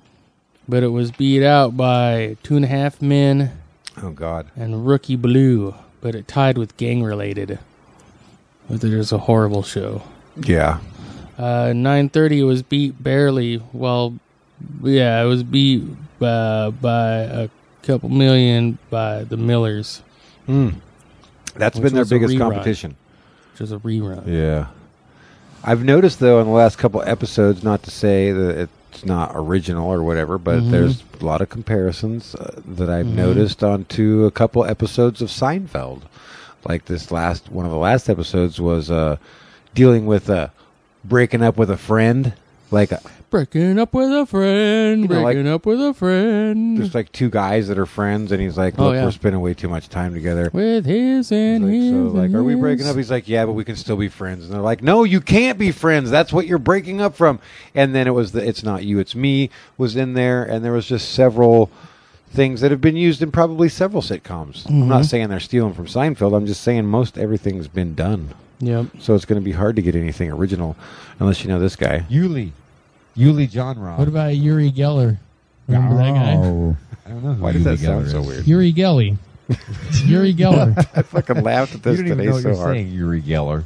but it was beat out by Two and a Half Men Oh, God. and Rookie Blue. But it tied with Gang Related. But there's a horrible show. Yeah. Uh, nine thirty, it was beat barely. Well, yeah, it was beat uh, by a couple million by the Millers, Mm. That's Which been their was a biggest rerun. competition. which is a rerun. Yeah. I've noticed, though, in the last couple episodes, not to say that it's not original or whatever, but Mhm. there's a lot of comparisons uh, that I've Mhm. noticed onto a couple episodes of Seinfeld. Like this last, one of the last episodes was uh, dealing with uh, breaking up with a friend. Like, uh, Breaking up with a friend, You know, like- breaking up with a friend. there's like two guys that are friends, and he's like, Oh, look, yeah. we're spending way too much time together. With his He's and like, his. so, like, and are we breaking his. up? He's like, yeah, but we can still be friends. And they're like, no, you can't be friends. That's what you're breaking up from. And then it was the It's Not You, It's Me was in there, and there was just several things that have been used in probably several sitcoms. I'm not Mhm. saying they're stealing from Seinfeld. I'm just saying most everything's been done. Yep. So it's going to be hard to get anything original unless you know this guy. Yuli. Yuli John Rob. What about Yuri Geller? Remember that guy? Oh. I don't know who Why Yuli does that sound Geller so is. weird? Yuri Gelly. Yuri Geller. I fucking laughed at You this don't even today know what so you're hard. saying, Yuri Geller.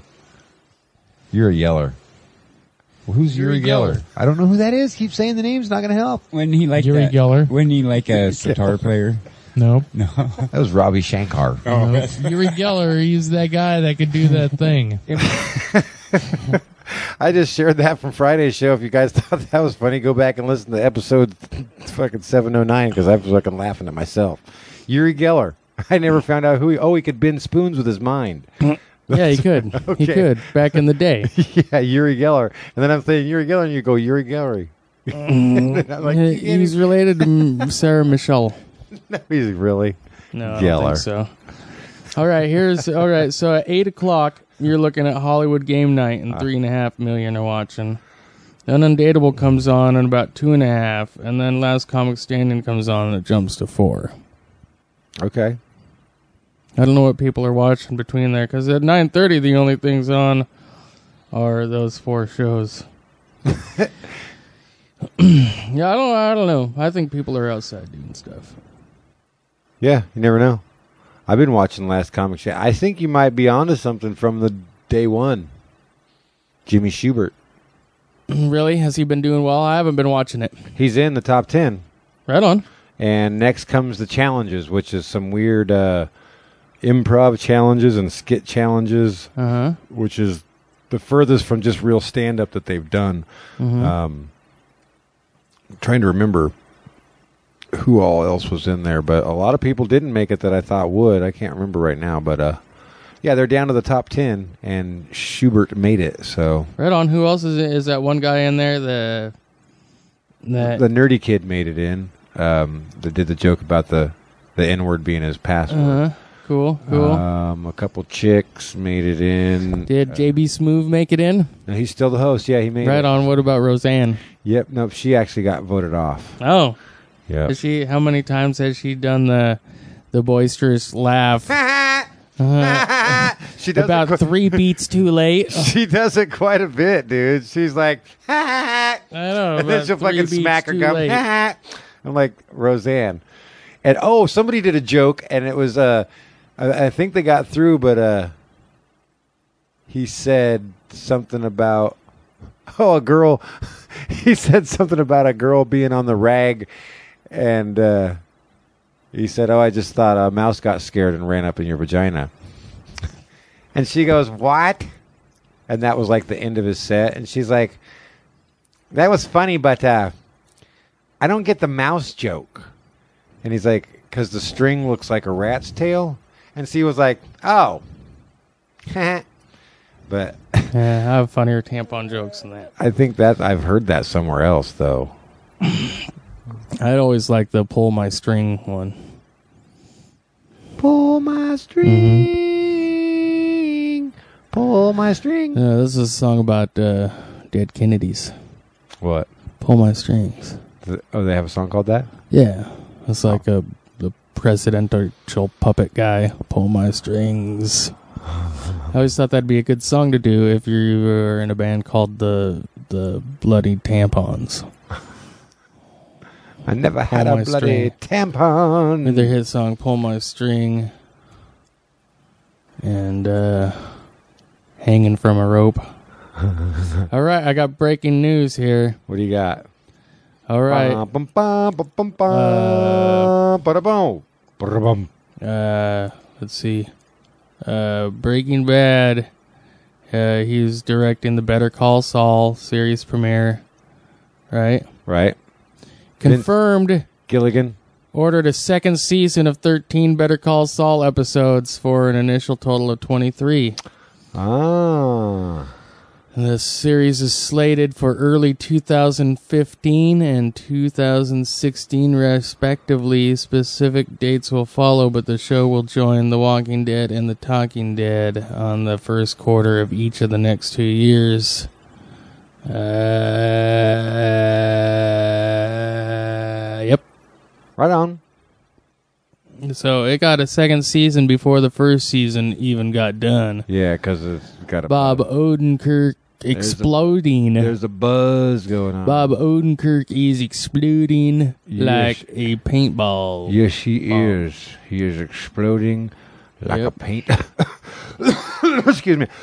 You're a yeller. Well, who's Yuri, Yuri Geller? Geller. I don't know who that is. Keep saying the name's not going to help. When he like Yuri that, Geller. when he like a sitar player. No. No. That was Robbie Shankar. Oh, no. Yuri Geller, he's that guy that could do that thing. I just shared that from Friday's show. If you guys thought that was funny, go back and listen to episode fucking seven oh nine because I was fucking laughing at myself. Yuri Geller. I never found out who he... Oh, he could bend spoons with his mind. Yeah, he could. Okay. He could back in the day. Yeah, Yuri Geller. And then I'm saying Yuri Geller, and you go, Yuri Geller. I'm like, He- you can't he's related to M- Sarah Michelle. No, he's really... No, I don't Geller. think so. All right, here's all right. So at eight o'clock, you're looking at Hollywood Game Night, and three and a half million are watching. Then Undateable comes on, and about two and a half, and then Last Comic Standing comes on, and it jumps to four. Okay. I don't know what people are watching between there, because at nine thirty, the only things on are those four shows. Yeah, I don't. I don't know. I think people are outside doing stuff. Yeah, you never know. I've been watching Last Comic Standing. I think you might be onto something from the day one. Jimmy Schubert. Really? Has he been doing well? I haven't been watching it. He's in the top ten. Right on. And next comes the challenges, which is some weird uh, improv challenges and skit challenges, Uh huh. which is the furthest from just real stand-up that they've done. Mm-hmm. Um, I'm trying to remember who all else was in there, but a lot of people didn't make it that I thought would. I can't remember right now, but uh, yeah, they're down to the top ten, and Schubert made it. So Right on. Who else is it? Is that one guy in there? The that the nerdy kid made it in. Um, that did the joke about the the N word being his password. uh huh. Cool. Cool. Um, a couple chicks made it in. Did J B Smoove make it in? No, he's still the host. Yeah, he made Right it. on. What about Roseanne? Yep. Nope. She actually got voted off. Oh, Yeah. has she? How many times has she done the the boisterous laugh? Uh, She does about it qu- three beats too late. She does it quite a bit, dude. She's like, I know. and then about she'll three fucking beats smack her too gum. late. I'm like, Roseanne. And oh, somebody did a joke, and it was, uh, I, I think they got through, but uh, he said something about, oh, a girl, he said something about a girl being on the rag, and uh, he said, oh, I just thought a mouse got scared and ran up in your vagina. And she goes, what? And that was like the end of his set. And she's like, that was funny, but uh, I don't get the mouse joke. And he's like, because the string looks like a rat's tail. And she was like, oh. But Yeah, I have funnier tampon jokes than that. I think that I've heard that somewhere else, though. I'd always like the pull my string one. Pull my string. Pull my string. Yeah, this is a song about uh, dead Kennedys. What? Pull my strings. Th- Oh, they have a song called that? Yeah, it's like a the presidential puppet guy. Pull my strings. I always thought that'd be a good song to do if you were in a band called the the Bloody Tampons. I never had Pull a my bloody string. tampon. Or their hit song "Pull My String" and uh, "Hanging from a Rope." All right, I got breaking news here. What do you got? All right, Bum, bum, bum, bum, bum, bum, Uh, ba-da-bum, ba-da-bum. uh, let's see. Uh, Breaking Bad. Uh, he's directing the Better Call Saul series premiere. Right? Right. Confirmed. Gilligan. Ordered a second season of thirteen Better Call Saul episodes for an initial total of twenty-three. Ah. The series is slated for early two thousand fifteen and two thousand sixteen, respectively. Specific dates will follow, but the show will join The Walking Dead and The Talking Dead on the first quarter of each of the next two years. Uh, yep. Right on. So it got a second season before the first season even got done. Yeah, because it's got a Bob Odenkirk There's a- exploding. There's a buzz going on. Bob Odenkirk is exploding Yes. like a paintball. Yes, he Bob. is. He is exploding like Yep. a paint. Excuse me.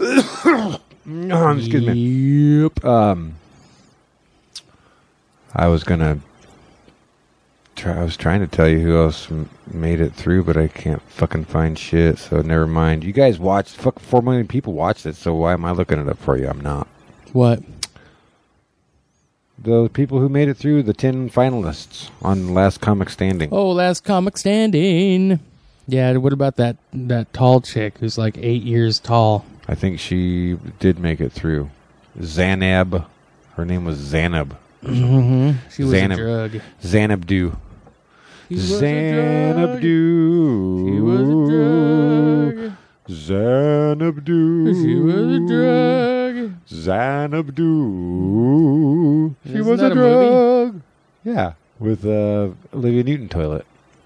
Excuse me. Yep. Um, I was gonna try. I was trying to tell you who else m- made it through, but I can't fucking find shit. So never mind. You guys watched. Fuck, four million people watched it. So why am I looking it up for you? I'm not. What? The people who made it through, the ten finalists on Last Comic Standing. Oh, Last Comic Standing. Yeah, what about that that tall chick who's like eight years tall? I think she did make it through. Zanab. Her name was Zanab. Mm-hmm. She was Xanab. a drug. Xanabdu. She was a Xanabdu. She was a drug. Xanabdu. She was a drug. Xanabdu. She Isn't was that a a movie? drug. Yeah, with uh, Olivia Newton toilet.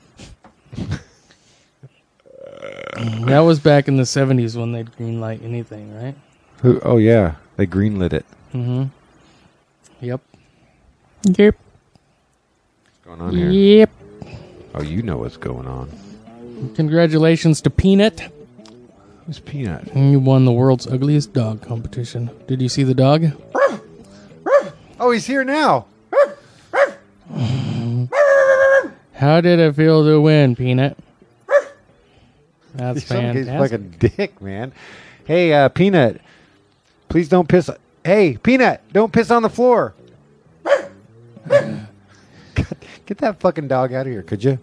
That was back in the seventies when they'd greenlight anything, right? Who? Oh yeah, they greenlit it. Mm-hmm. Yep. Yep. What's going on here? Yep. Oh, you know what's going on. Congratulations to Peanut. Who's Peanut? You won the world's ugliest dog competition. Did you see the dog? Oh, he's here now. How did it feel to win, Peanut? That's He's some guy's fantastic. fucking dick, man. Hey, uh, Peanut, please don't piss. Hey, Peanut, don't piss on the floor. Get that fucking dog out of here, could you?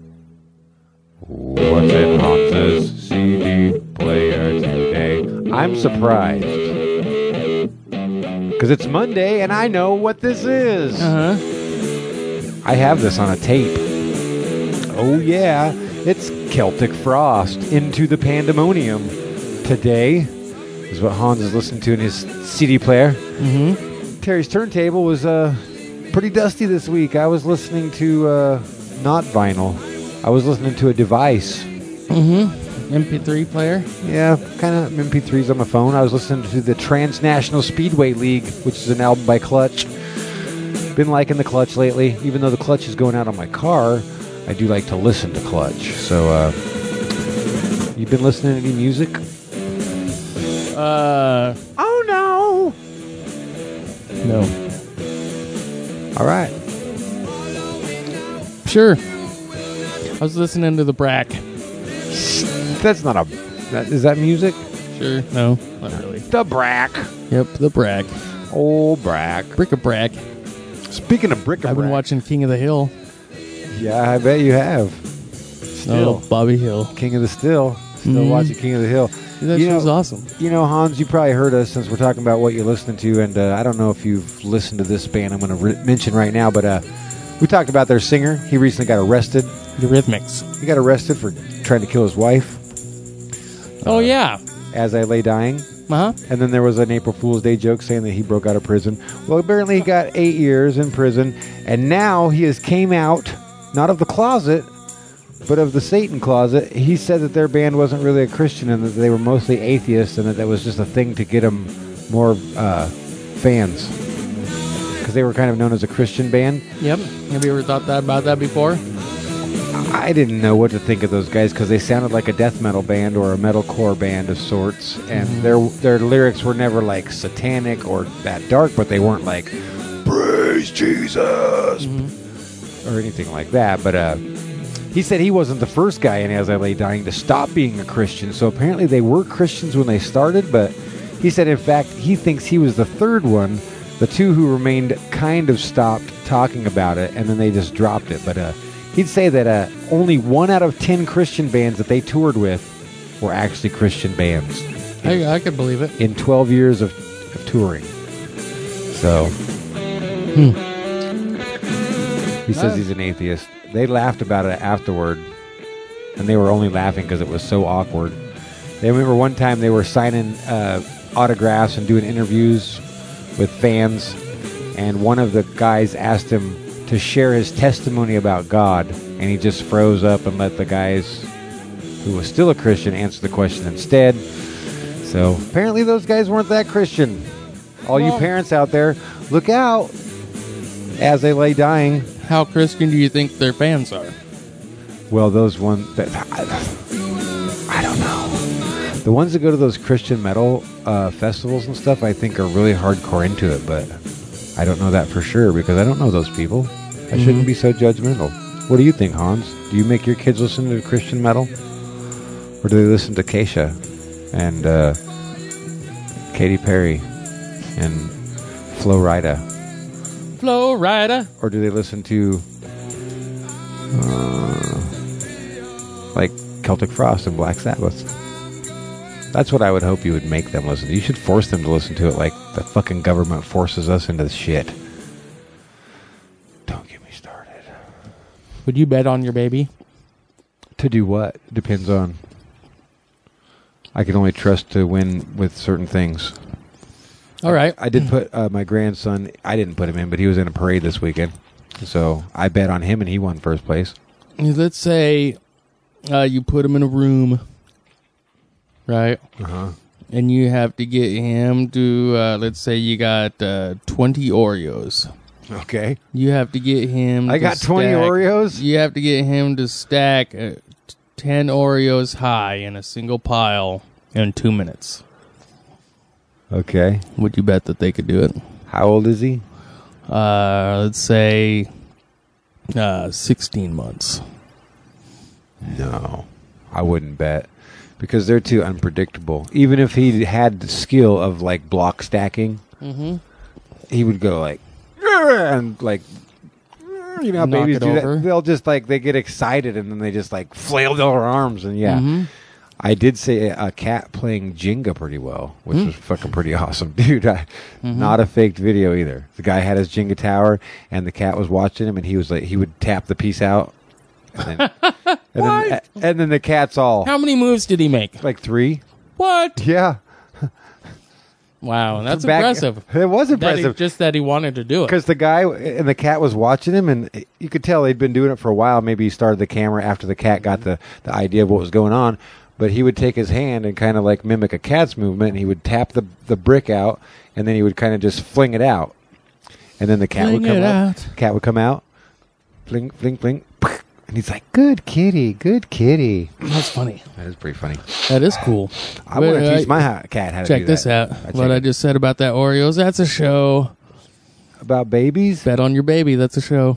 What's in Hans's C D player today? I'm surprised. Because it's Monday and I know what this is. Uh-huh. I have this on a tape. Oh, yeah. It's Celtic Frost, Into the Pandemonium. Today is what Hans is listening to in his C D player. Mm-hmm. Terry's turntable was uh, pretty dusty this week. I was listening to uh, not vinyl. I was listening to a device. Mm-hmm. M P three player? Yeah, kind of M P threes on my phone. I was listening to the Transnational Speedway League, which is an album by Clutch. Been liking the Clutch lately. Even though the Clutch is going out on my car, I do like to listen to Clutch. So, uh, you been listening to any music? Uh, Oh, no. no. All right. Sure. I was listening to the Brack. That's not a... That, is that music? Sure. No, not really. The Brack. Yep, the Brack. Old Brack. Brick-a-brack. Speaking of bric-a-brac. I've been watching King of the Hill. Yeah, I bet you have. Still. Oh, Bobby Hill. King of the Still. Still Mhm. watching King of the Hill. That You show's know- awesome. You know, Hans, you probably heard us since we're talking about what you're listening to, and uh, I don't know if you've listened to this band I'm going to re- mention right now, but uh, we talked about their singer. He recently got arrested. Eurythmics. He got arrested for trying to kill his wife Oh, yeah. as I lay dying. Uh-huh. And then there was an April Fool's Day joke saying that he broke out of prison. Well, apparently he got eight years in prison, and now he has came out, not of the closet, but of the Satan closet. He said that their band wasn't really a Christian and that they were mostly atheists and that that was just a thing to get them more uh, fans. Because they were kind of known as a Christian band. Yep. Have you ever thought that about that before? I didn't know what to think of those guys because they sounded like a death metal band or a metalcore band of sorts, and Mm-hmm. their their lyrics were never like satanic or that dark, but they weren't like praise Jesus Mm-hmm. or anything like that. But uh, he said he wasn't the first guy in As I Lay Dying to stop being a Christian. So apparently they were Christians when they started, but he said in fact he thinks he was the third one. The two who remained kind of stopped talking about it, and then they just dropped it. But uh, he'd say that uh, only one out of ten Christian bands that they toured with were actually Christian bands I, I could believe it. in twelve years of, of touring. So he says he's an atheist. They laughed about it afterward, and they were only laughing because it was so awkward. They remember one time they were signing uh, autographs and doing interviews with fans, and one of the guys asked him to share his testimony about God, and he just froze up and let the guys who was still a Christian answer the question instead. So apparently those guys weren't that Christian. All you Well- parents out there, look out as they lay dying. How Christian do you think their fans are? Well, those ones that I, I don't know. The ones that go to those Christian metal uh, festivals and stuff, I think are really hardcore into it, but I don't know that for sure because I don't know those people. I shouldn't be so judgmental. What do you think, Hans? Do you make your kids listen to Christian metal, or do they listen to Keisha and uh, Katy Perry and Flo Rida? Flow Rider. Or do they listen to uh, like Celtic Frost and Black Sabbath? That's what I would hope you would make them listen to. You should force them to listen to it like the fucking government forces us into shit. Don't get me started. Would you bet on your baby? To do what? Depends on. I can only trust to win with certain things. All right. I did put uh, my grandson, I didn't put him in, but he was in a parade this weekend. So I bet on him and he won first place. Let's say uh, you put him in a room, right? Uh-huh. and you have to get him to, uh, let's say you got uh, twenty Oreos. Okay. You have to get him. I to got twenty stack- Oreos? You have to get him to stack uh, t- ten Oreos high in a single pile in two minutes. Okay. Would you bet that they could do it? How old is he? Uh, let's say uh, sixteen months. No, I wouldn't bet. Because they're too unpredictable. Even if he had the skill of, like, block stacking, Mm-hmm. he would go, like, and, like, you know how Knock babies it do over. that? They'll just, like, they get excited, and then they just, like, flail their arms, and yeah. Mm-hmm. I did say a cat playing Jenga pretty well, which Hmm. was fucking pretty awesome, dude. I, Mm-hmm. Not a faked video either. The guy had his Jenga tower, and the cat was watching him, and he was like, he would tap the piece out, and then, and, then, and then the cat's all How many moves did he make? like three. What? Yeah, Wow, that's Back- impressive. It was That he, impressive just that he wanted to do it. because the guy and the cat was watching him, and you could tell they'd been doing it for a while. Maybe he started the camera after the cat got the, the idea of what was going on. But he would take his hand and kind of like mimic a cat's movement, and he would tap the the brick out, and then he would kind of just fling it out, and then the cat Fling would come it out. out. Cat would come out, fling, fling, fling, and he's like, "Good kitty, good kitty." That's funny. That is pretty funny. That is cool. I want But, to uh, teach my ha- cat how to Check do this that. out. I What check I it. just said about that Oreos, that's a show. About babies. Bet on your baby, that's a show.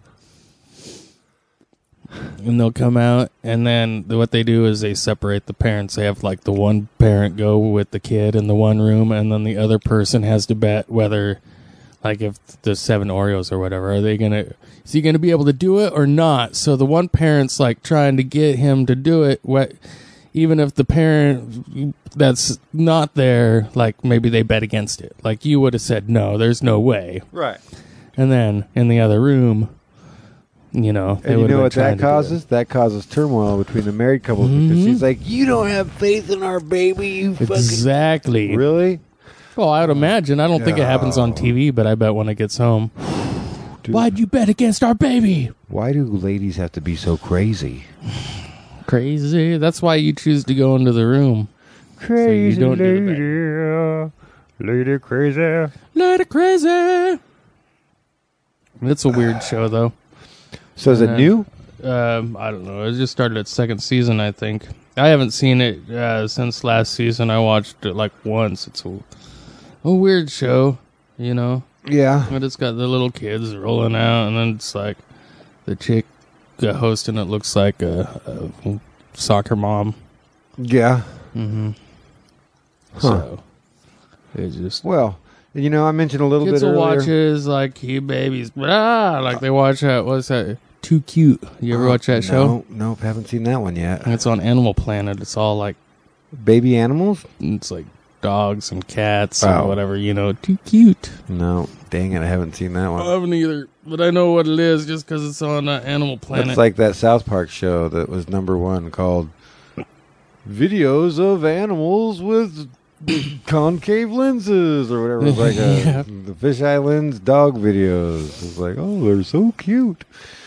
And they'll come out, and then what they do is they separate the parents. They have like the one parent go with the kid in the one room, and then the other person has to bet whether, like, if the seven Oreos or whatever, are they gonna, is he gonna be able to do it or not? So the one parent's like trying to get him to do it, what, even if the parent that's not there, like maybe they bet against it. Like you would have said, no, there's no way. Right. And then in the other room, you know, they And you would've know been what trying that to do it. causes? That causes turmoil between the married couples because Mhm. she's like, "You don't have faith in our baby, you fucking." Exactly. Really? Well, I would imagine. I don't think it happens on T V, but I bet when it gets home. Dude, Why'd you bet against our baby? why do ladies have to be so crazy? Crazy. That's why you choose to go into the room. Crazy don't do the lady, lady crazy. Let it crazy. It's a weird show, though. So is it Uh, new? Um, I don't know. It just started its second season, I think. I haven't seen it uh, since last season. I watched it like once. It's a, a weird show, you know. Yeah. But it's got the little kids rolling out, and then it's like the chick uh, hosting it looks like a, a soccer mom. Yeah. Mm-hmm. Huh. So it just Well, you know, I mentioned a little kids bit will earlier. watch it as like cute babies, ah, like they watch that. What's that? Too Cute. You ever Oh, watch that show? No, nope, haven't seen that one yet. It's on Animal Planet. It's all like Baby animals? it's like dogs and cats Oh. and whatever. You know, too cute. No, dang it, I haven't seen that I one. haven't either, but I know what it is just because it's on uh, Animal Planet. It's like that South Park show that was number one called "Videos of Animals with Concave Lenses" or whatever. It was like a, Yeah. the fisheye lens dog videos. It's like, oh, they're so cute.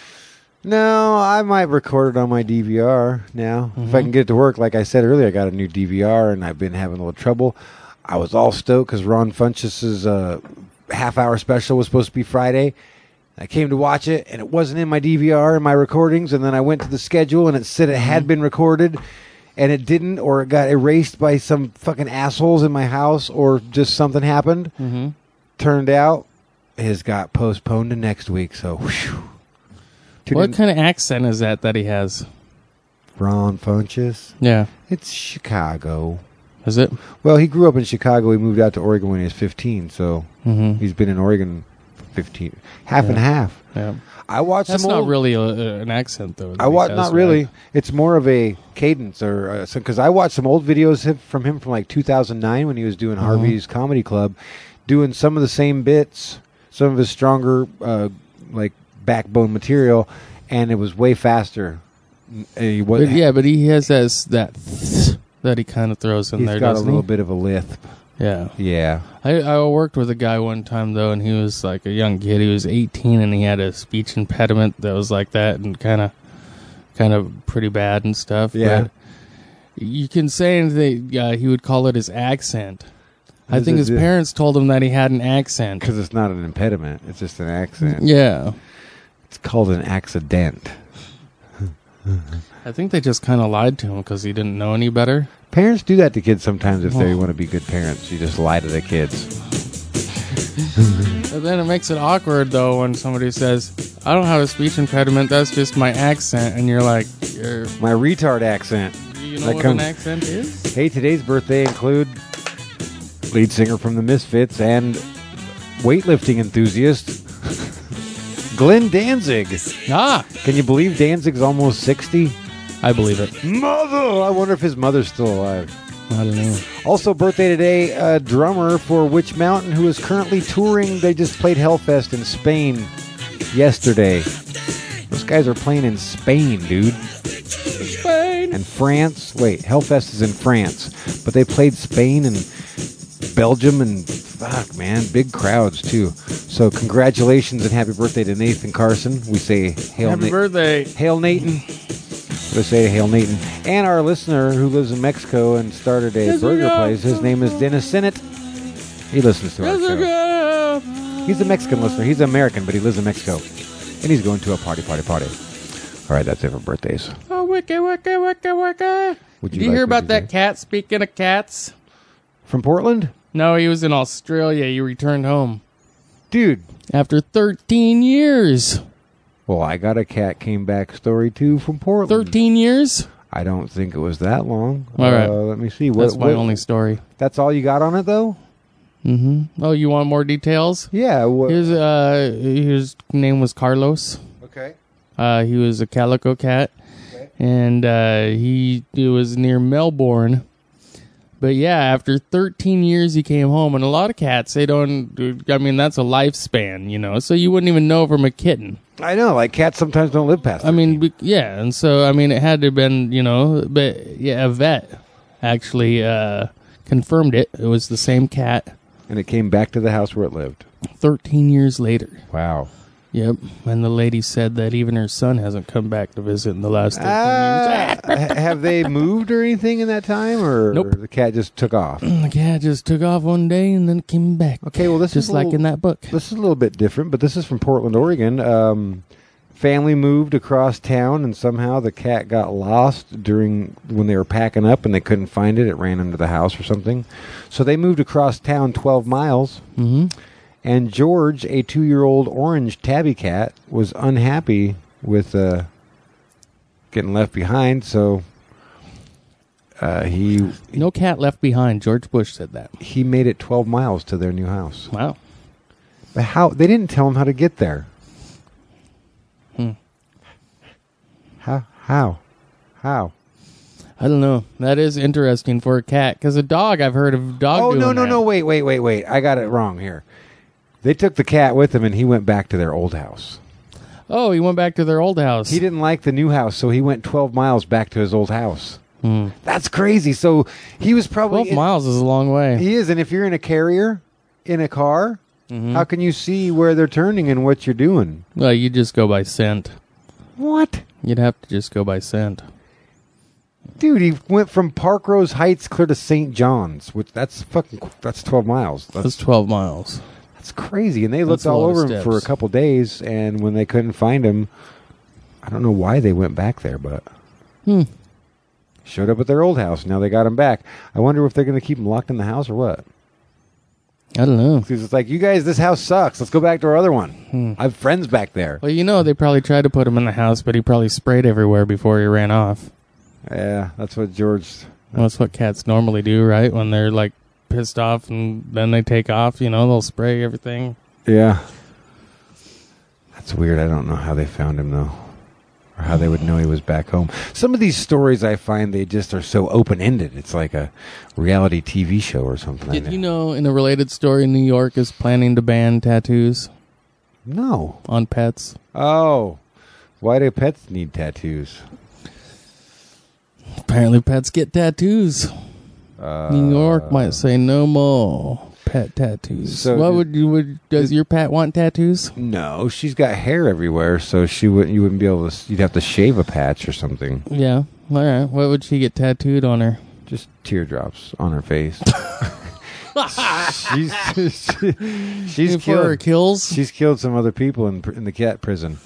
No, I might record it on my D V R now if I Mhm. can get it to work. Like I said earlier, I got a new D V R and I've been having a little trouble. I was all stoked because Ron Funches's uh, half-hour special was supposed to be Friday. I came to watch it, and it wasn't in my D V R and my recordings. And then I went to the schedule, and it said it had been recorded, and it didn't, or it got erased by some fucking assholes in my house, or just something happened. Mm-hmm. Turned out, it has got postponed to next week. So, whew. Tune What in- kind of accent is that that he has? Ron Funches? Yeah, It's Chicago. is it? Well, he grew up in Chicago. He moved out to Oregon when he was fifteen, so Mm-hmm. he's been in Oregon fifteen, half and Yeah. half. Yeah, I watched that's some not old, really a, a- an accent though. that I he watch has, not right? really. It's more of a cadence, or uh, so because I watched some old videos him- from him from like two thousand nine when he was doing Uh-huh. Harvey's Comedy Club, doing some of the same bits, some of his stronger uh, like backbone material, and it was way faster. And he wa- But yeah, but he has that s- that that he kind of throws in he's there, got a doesn't little he? bit of a lisp. Yeah. Yeah, I, I worked with a guy one time though, and he was like a young kid. He was eighteen, and he had a speech impediment that was like that, and kind of, kind of pretty bad and stuff. Yeah. But You can say anything. Uh, he would call it his accent. I Is think it his the- parents told him that he had an accent. Because it's not an impediment. It's just an accent. Yeah. It's called an accident. I think they just kind of lied to him because he didn't know any better. Parents do that to kids sometimes if they Oh. want to be good parents. You just lie to the kids. But then it makes it awkward, though, when somebody says, I don't have a speech impediment, that's just my accent. And you're like, you're, My retard accent. you know That what comes- an accent is? Hey, today's birthday include lead singer from the Misfits and weightlifting enthusiast Glenn Danzig. Ah, Can you believe Danzig's almost sixty? I believe it. Mother! I wonder if his mother's still alive. I don't know. Also, birthday today, a drummer for Witch Mountain who is currently touring. They just played Hellfest in Spain yesterday. Those guys are playing in Spain, dude. Spain. And France. Wait, Hellfest is in France. But they played Spain and Belgium and fuck, man, big crowds too. So congratulations and happy birthday to Nathan Carson. We say hail, Happy Na- birthday. hail Nathan. We say hail Nathan. And our listener who lives in Mexico and started a Yes, we burger go. place. His name is Dennis Sinnott. He listens to our show. He's a Mexican listener. He's American, but he lives in Mexico. And he's going to a party, party, party. All right, that's it for birthdays. Oh, wiki, wiki, wiki, wiki. Would Did you you like hear what about you that said? cat? Speaking of cats. From Portland? No, he was in Australia. He returned home Dude. after thirteen years. Well, I got a cat came back story too from Portland. thirteen years? I don't think it was that long. All right. Uh, let me see. What, That's my what- only story. That's all you got on it, though? Mm-hmm. Oh, you want more details? Yeah. What, His uh, his name was Carlos. okay. Uh, he was a calico cat, Okay. and uh, he it was near Melbourne. But yeah, after thirteen years, he came home, and a lot of cats they don't. I mean, that's a lifespan, you know. So you wouldn't even know from a kitten. I know. Like, cats sometimes don't live past I mean, be- yeah, and so I mean, it had to have been, you know, but yeah, a vet actually uh, confirmed it. It was the same cat. And it came back to the house where it lived. Thirteen years later. Wow. Yep, and the lady said that even her son hasn't come back to visit in the last thirteen Ah, ha- have they moved or anything in that time? Or Nope. the cat just took off? years. The cat just took off one day and then came back. Okay, well, this just is a like little- in that book. This is a little bit different, but this is from Portland, Oregon. Um, family moved across town, and somehow the cat got lost during when they were packing up, and they couldn't find it. It ran under the house or something. So they moved across town twelve miles, Mm-hmm. and George, a two-year-old orange tabby cat, was unhappy with uh, getting left behind. So uh, he No cat left behind. George Bush said that. he made it twelve miles to their new house. Wow. But how? They didn't tell him how to get there. Hmm. How? How? How? I don't know. That is interesting for a cat because a dog. I've heard of dog. Oh doing no no that. no! Wait wait wait wait! I got it wrong here. They took the cat with them, and he went back to their old house. Oh, he went back to their old house. He didn't like the new house, so he went twelve miles back to his old house. Hmm. That's crazy. So he was probably Twelve miles is a long way. He is, and if you're in a carrier, in a car, Mhm. how can you see where they're turning and what you're doing? Well, you just go by scent. What? You'd have to just go by scent. Dude, he went from Park Rose Heights clear to Saint John's, which that's fucking that's twelve miles. That's That's twelve miles. that's crazy. And they That's looked a all lot of over him for a steps. couple days, and when they couldn't find him, I don't know why they went back there, but Hmm. showed up at their old house. Now they got him back. I wonder if they're going to keep him locked in the house or what. I don't know. Because it's like, you guys, this house sucks. Let's go back to our other one. Hmm. I have friends back there. Well, you know, they probably tried to put him in the house, but he probably sprayed everywhere before he ran off. Yeah, that's what George. That's what cats normally do, right? When they're like pissed off and then they take off, you know, they'll spray everything. Yeah. That's weird. I don't know how they found him, though. Or how they would know he was back home. Some of these stories I find, they just are so open-ended. It's like a reality T V show or something. Did you know, in a related story, New York is planning to ban tattoos No. on pets? Oh. Why do pets need tattoos? Apparently pets get tattoos. Uh, New York might say no more pet tattoos. So what did- would you would does your pet want tattoos? No, she's got hair everywhere, so she wouldn't. You wouldn't be able to. You'd have to shave a patch or something. Yeah, All right. What would she get tattooed on her? Just teardrops on her face. she's she's For her killed. kills? She's killed some other people in pr- in the cat prison.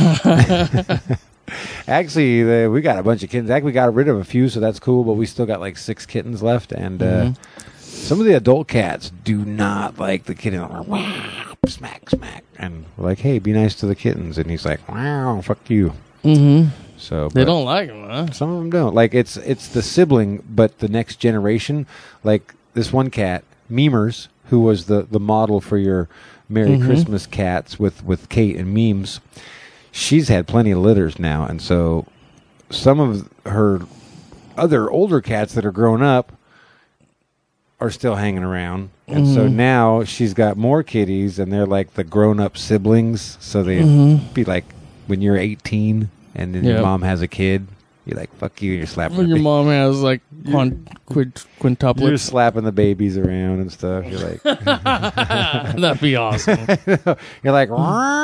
Actually, the, we got a bunch of kittens. Actually, we got rid of a few, so that's cool. But we still got like six kittens left, and Mhm. uh, some of the adult cats do not like the kitten. Smack, smack, and we're like, "Hey, be nice to the kittens." And he's like, "Wow, fuck you." Mm-hmm. So They but don't like him, huh? Some of them don't. Like it's it's the sibling, but the next generation. Like this one cat, Memers, who was the, the model for your Merry Mhm. Christmas cats with, with Kate and Memes. She's had plenty of litters now, and so some of her other older cats that are grown up are still hanging around. And so Mhm. now she's got more kitties, and they're like the grown up siblings. So they'd Mhm. be like when you're eighteen and then your Yep. mom has a kid, you're like, fuck you, and you're slapping When the your ba- mom has like quint- quint- You're quintuplets. slapping the babies around and stuff. You're like, That'd be awesome. you're like,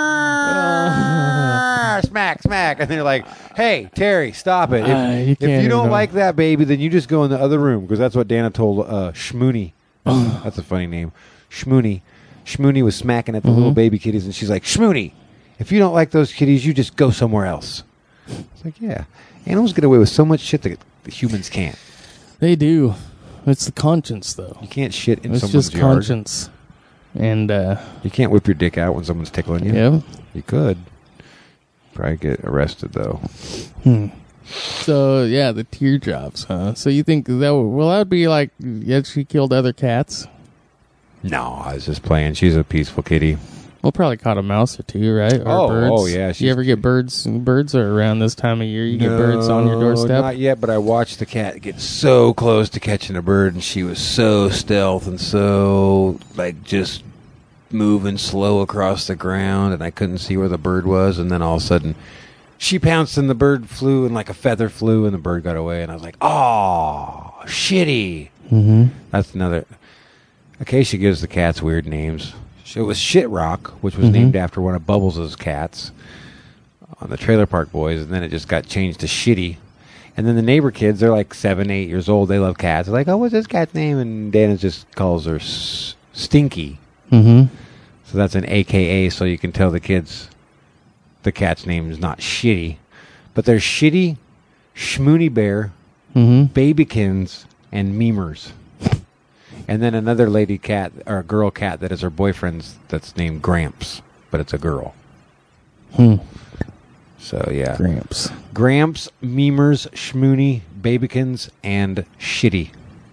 "Rrrr, smack, smack, and they're like, hey, Terry, stop it. If, Uh, you if can't you don't even- like that baby, then you just go in the other room, because that's what Dana told uh, Shmoony. That's, that's a funny name, Shmoony. Shmoony was smacking at the little Mhm. baby kitties, and she's like, Shmoony, if you don't like those kitties, you just go somewhere else. It's like, yeah, animals get away with so much shit that the humans can't. They do. It's the conscience, though. You can't shit in It's someone's just yard. conscience. And, uh, You can't whip your dick out when someone's tickling you. yeah. You could. Probably get arrested, though. Hmm. So, yeah, the teardrops, huh? So you think that would, well, that would be like, yeah, she killed other cats? No, I was just playing. She's a peaceful kitty. Well, probably caught a mouse or two, right? Or Oh, birds. oh, yeah, You she's- ever get birds? Birds are around this time of year. You get birds on your No, doorstep. Not yet, but I watched the cat get so close to catching a bird, and she was so stealth and so, like, just moving slow across the ground, and I couldn't see where the bird was, and then all of a sudden, she pounced, and the bird flew, and like a feather flew, and the bird got away, and I was like, oh, shitty. Mm-hmm. That's another. Acacia gives the cats weird names. It was Shitrock, which was Mhm. named after one of Bubbles' cats on the Trailer Park Boys, and then it just got changed to Shitty. And then the neighbor kids, they're like seven, eight years old. They love cats. They're like, oh, what's this cat's name? And Dana just calls her S- Stinky. Mm-hmm. So that's an A K A, so you can tell the kids the cat's name is not Shitty. But there's Shitty, Shmoony Bear, Mm-hmm. Babykins, and Memers. And then another lady cat, or a girl cat that is her boyfriend's, that's named Gramps, but it's a girl. Hmm. So, yeah. Gramps. Gramps, Memers, Shmoony, Babykins, and Shitty.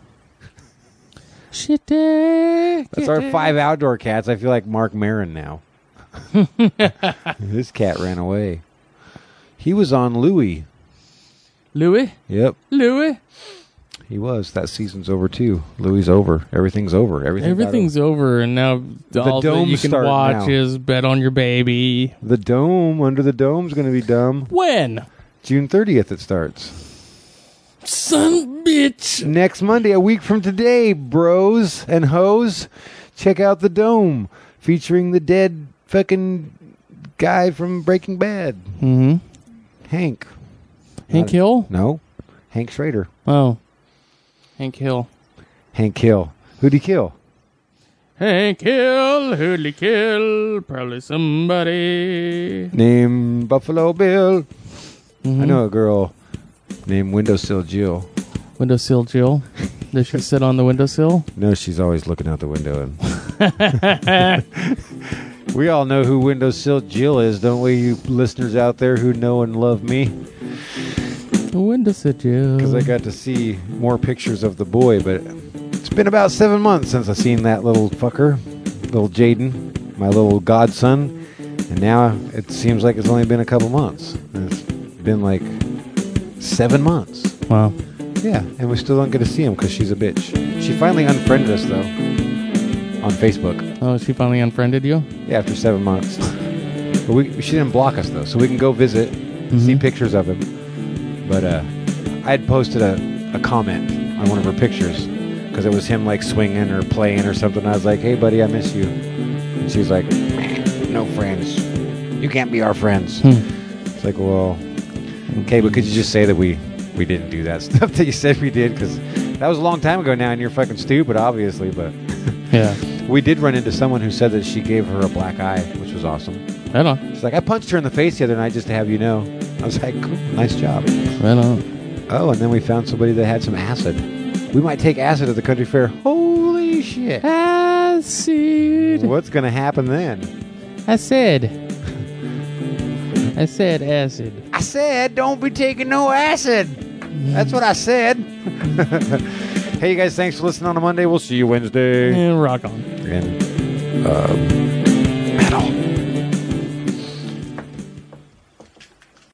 Shitty. That's our five outdoor cats. I feel like Mark Maron now. This cat ran away. He was on Louie. Louis? Yep, Louis? he was. That season's over, too. Louie's over. Everything's over. Everything got Everything's over, and now The all that dome's you can starting watch now. is Bet on Your Baby. The dome, under the dome's going to be dumb. When? June thirtieth it starts. Son bitch. Next Monday, a week from today, bros and hoes, check out the dome featuring the dead fucking guy from Breaking Bad, Mm-hmm. Hank. Hank Not- Hill? No, Hank Schrader. Oh. Hank Hill. Hank Hill. Who'd he kill? Hank Hill, who'd he kill? Probably somebody. Named Buffalo Bill. Mhm. I know a girl named Windowsill Jill. Windowsill Jill. Does she sit on the windowsill? No, she's always looking out the window. And we all know who Windowsill Jill is, don't we, you listeners out there who know and love me? Windowsill Jill. Because I got to see more pictures of the boy, but it's been about seven months since I've seen that little fucker, little Jaden, my little godson, and now it seems like it's only been a couple months. And it's been like seven months. Wow. Yeah, and we still don't get to see him because she's a bitch. She finally unfriended us, though, on Facebook. Oh, she finally unfriended you? Yeah, after seven months. But we, she didn't block us, though, so we can go visit, see Mhm. pictures of him. But uh, I had posted a, a comment on one of her pictures because it was him, like, swinging or playing or something. I was like, hey, buddy, I miss you. And she's like, no friends. You can't be our friends. Hmm. It's like, well, okay, but could you just say that we we didn't do that stuff that you said we did, because that was a long time ago now, and you're fucking stupid, obviously. But Yeah. we did run into someone who said that she gave her a black eye, which was awesome. Right on. She's like, I punched her in the face the other night just to have you know. I was like, cool, nice job. Right on. Oh, and then we found somebody that had some acid. We might take acid at the country fair. Holy shit. Acid. What's going to happen then? I said. I said acid. I said, don't be taking no acid. That's what I said. Hey, you guys, thanks for listening on a Monday. We'll see you Wednesday. And rock on. And, um...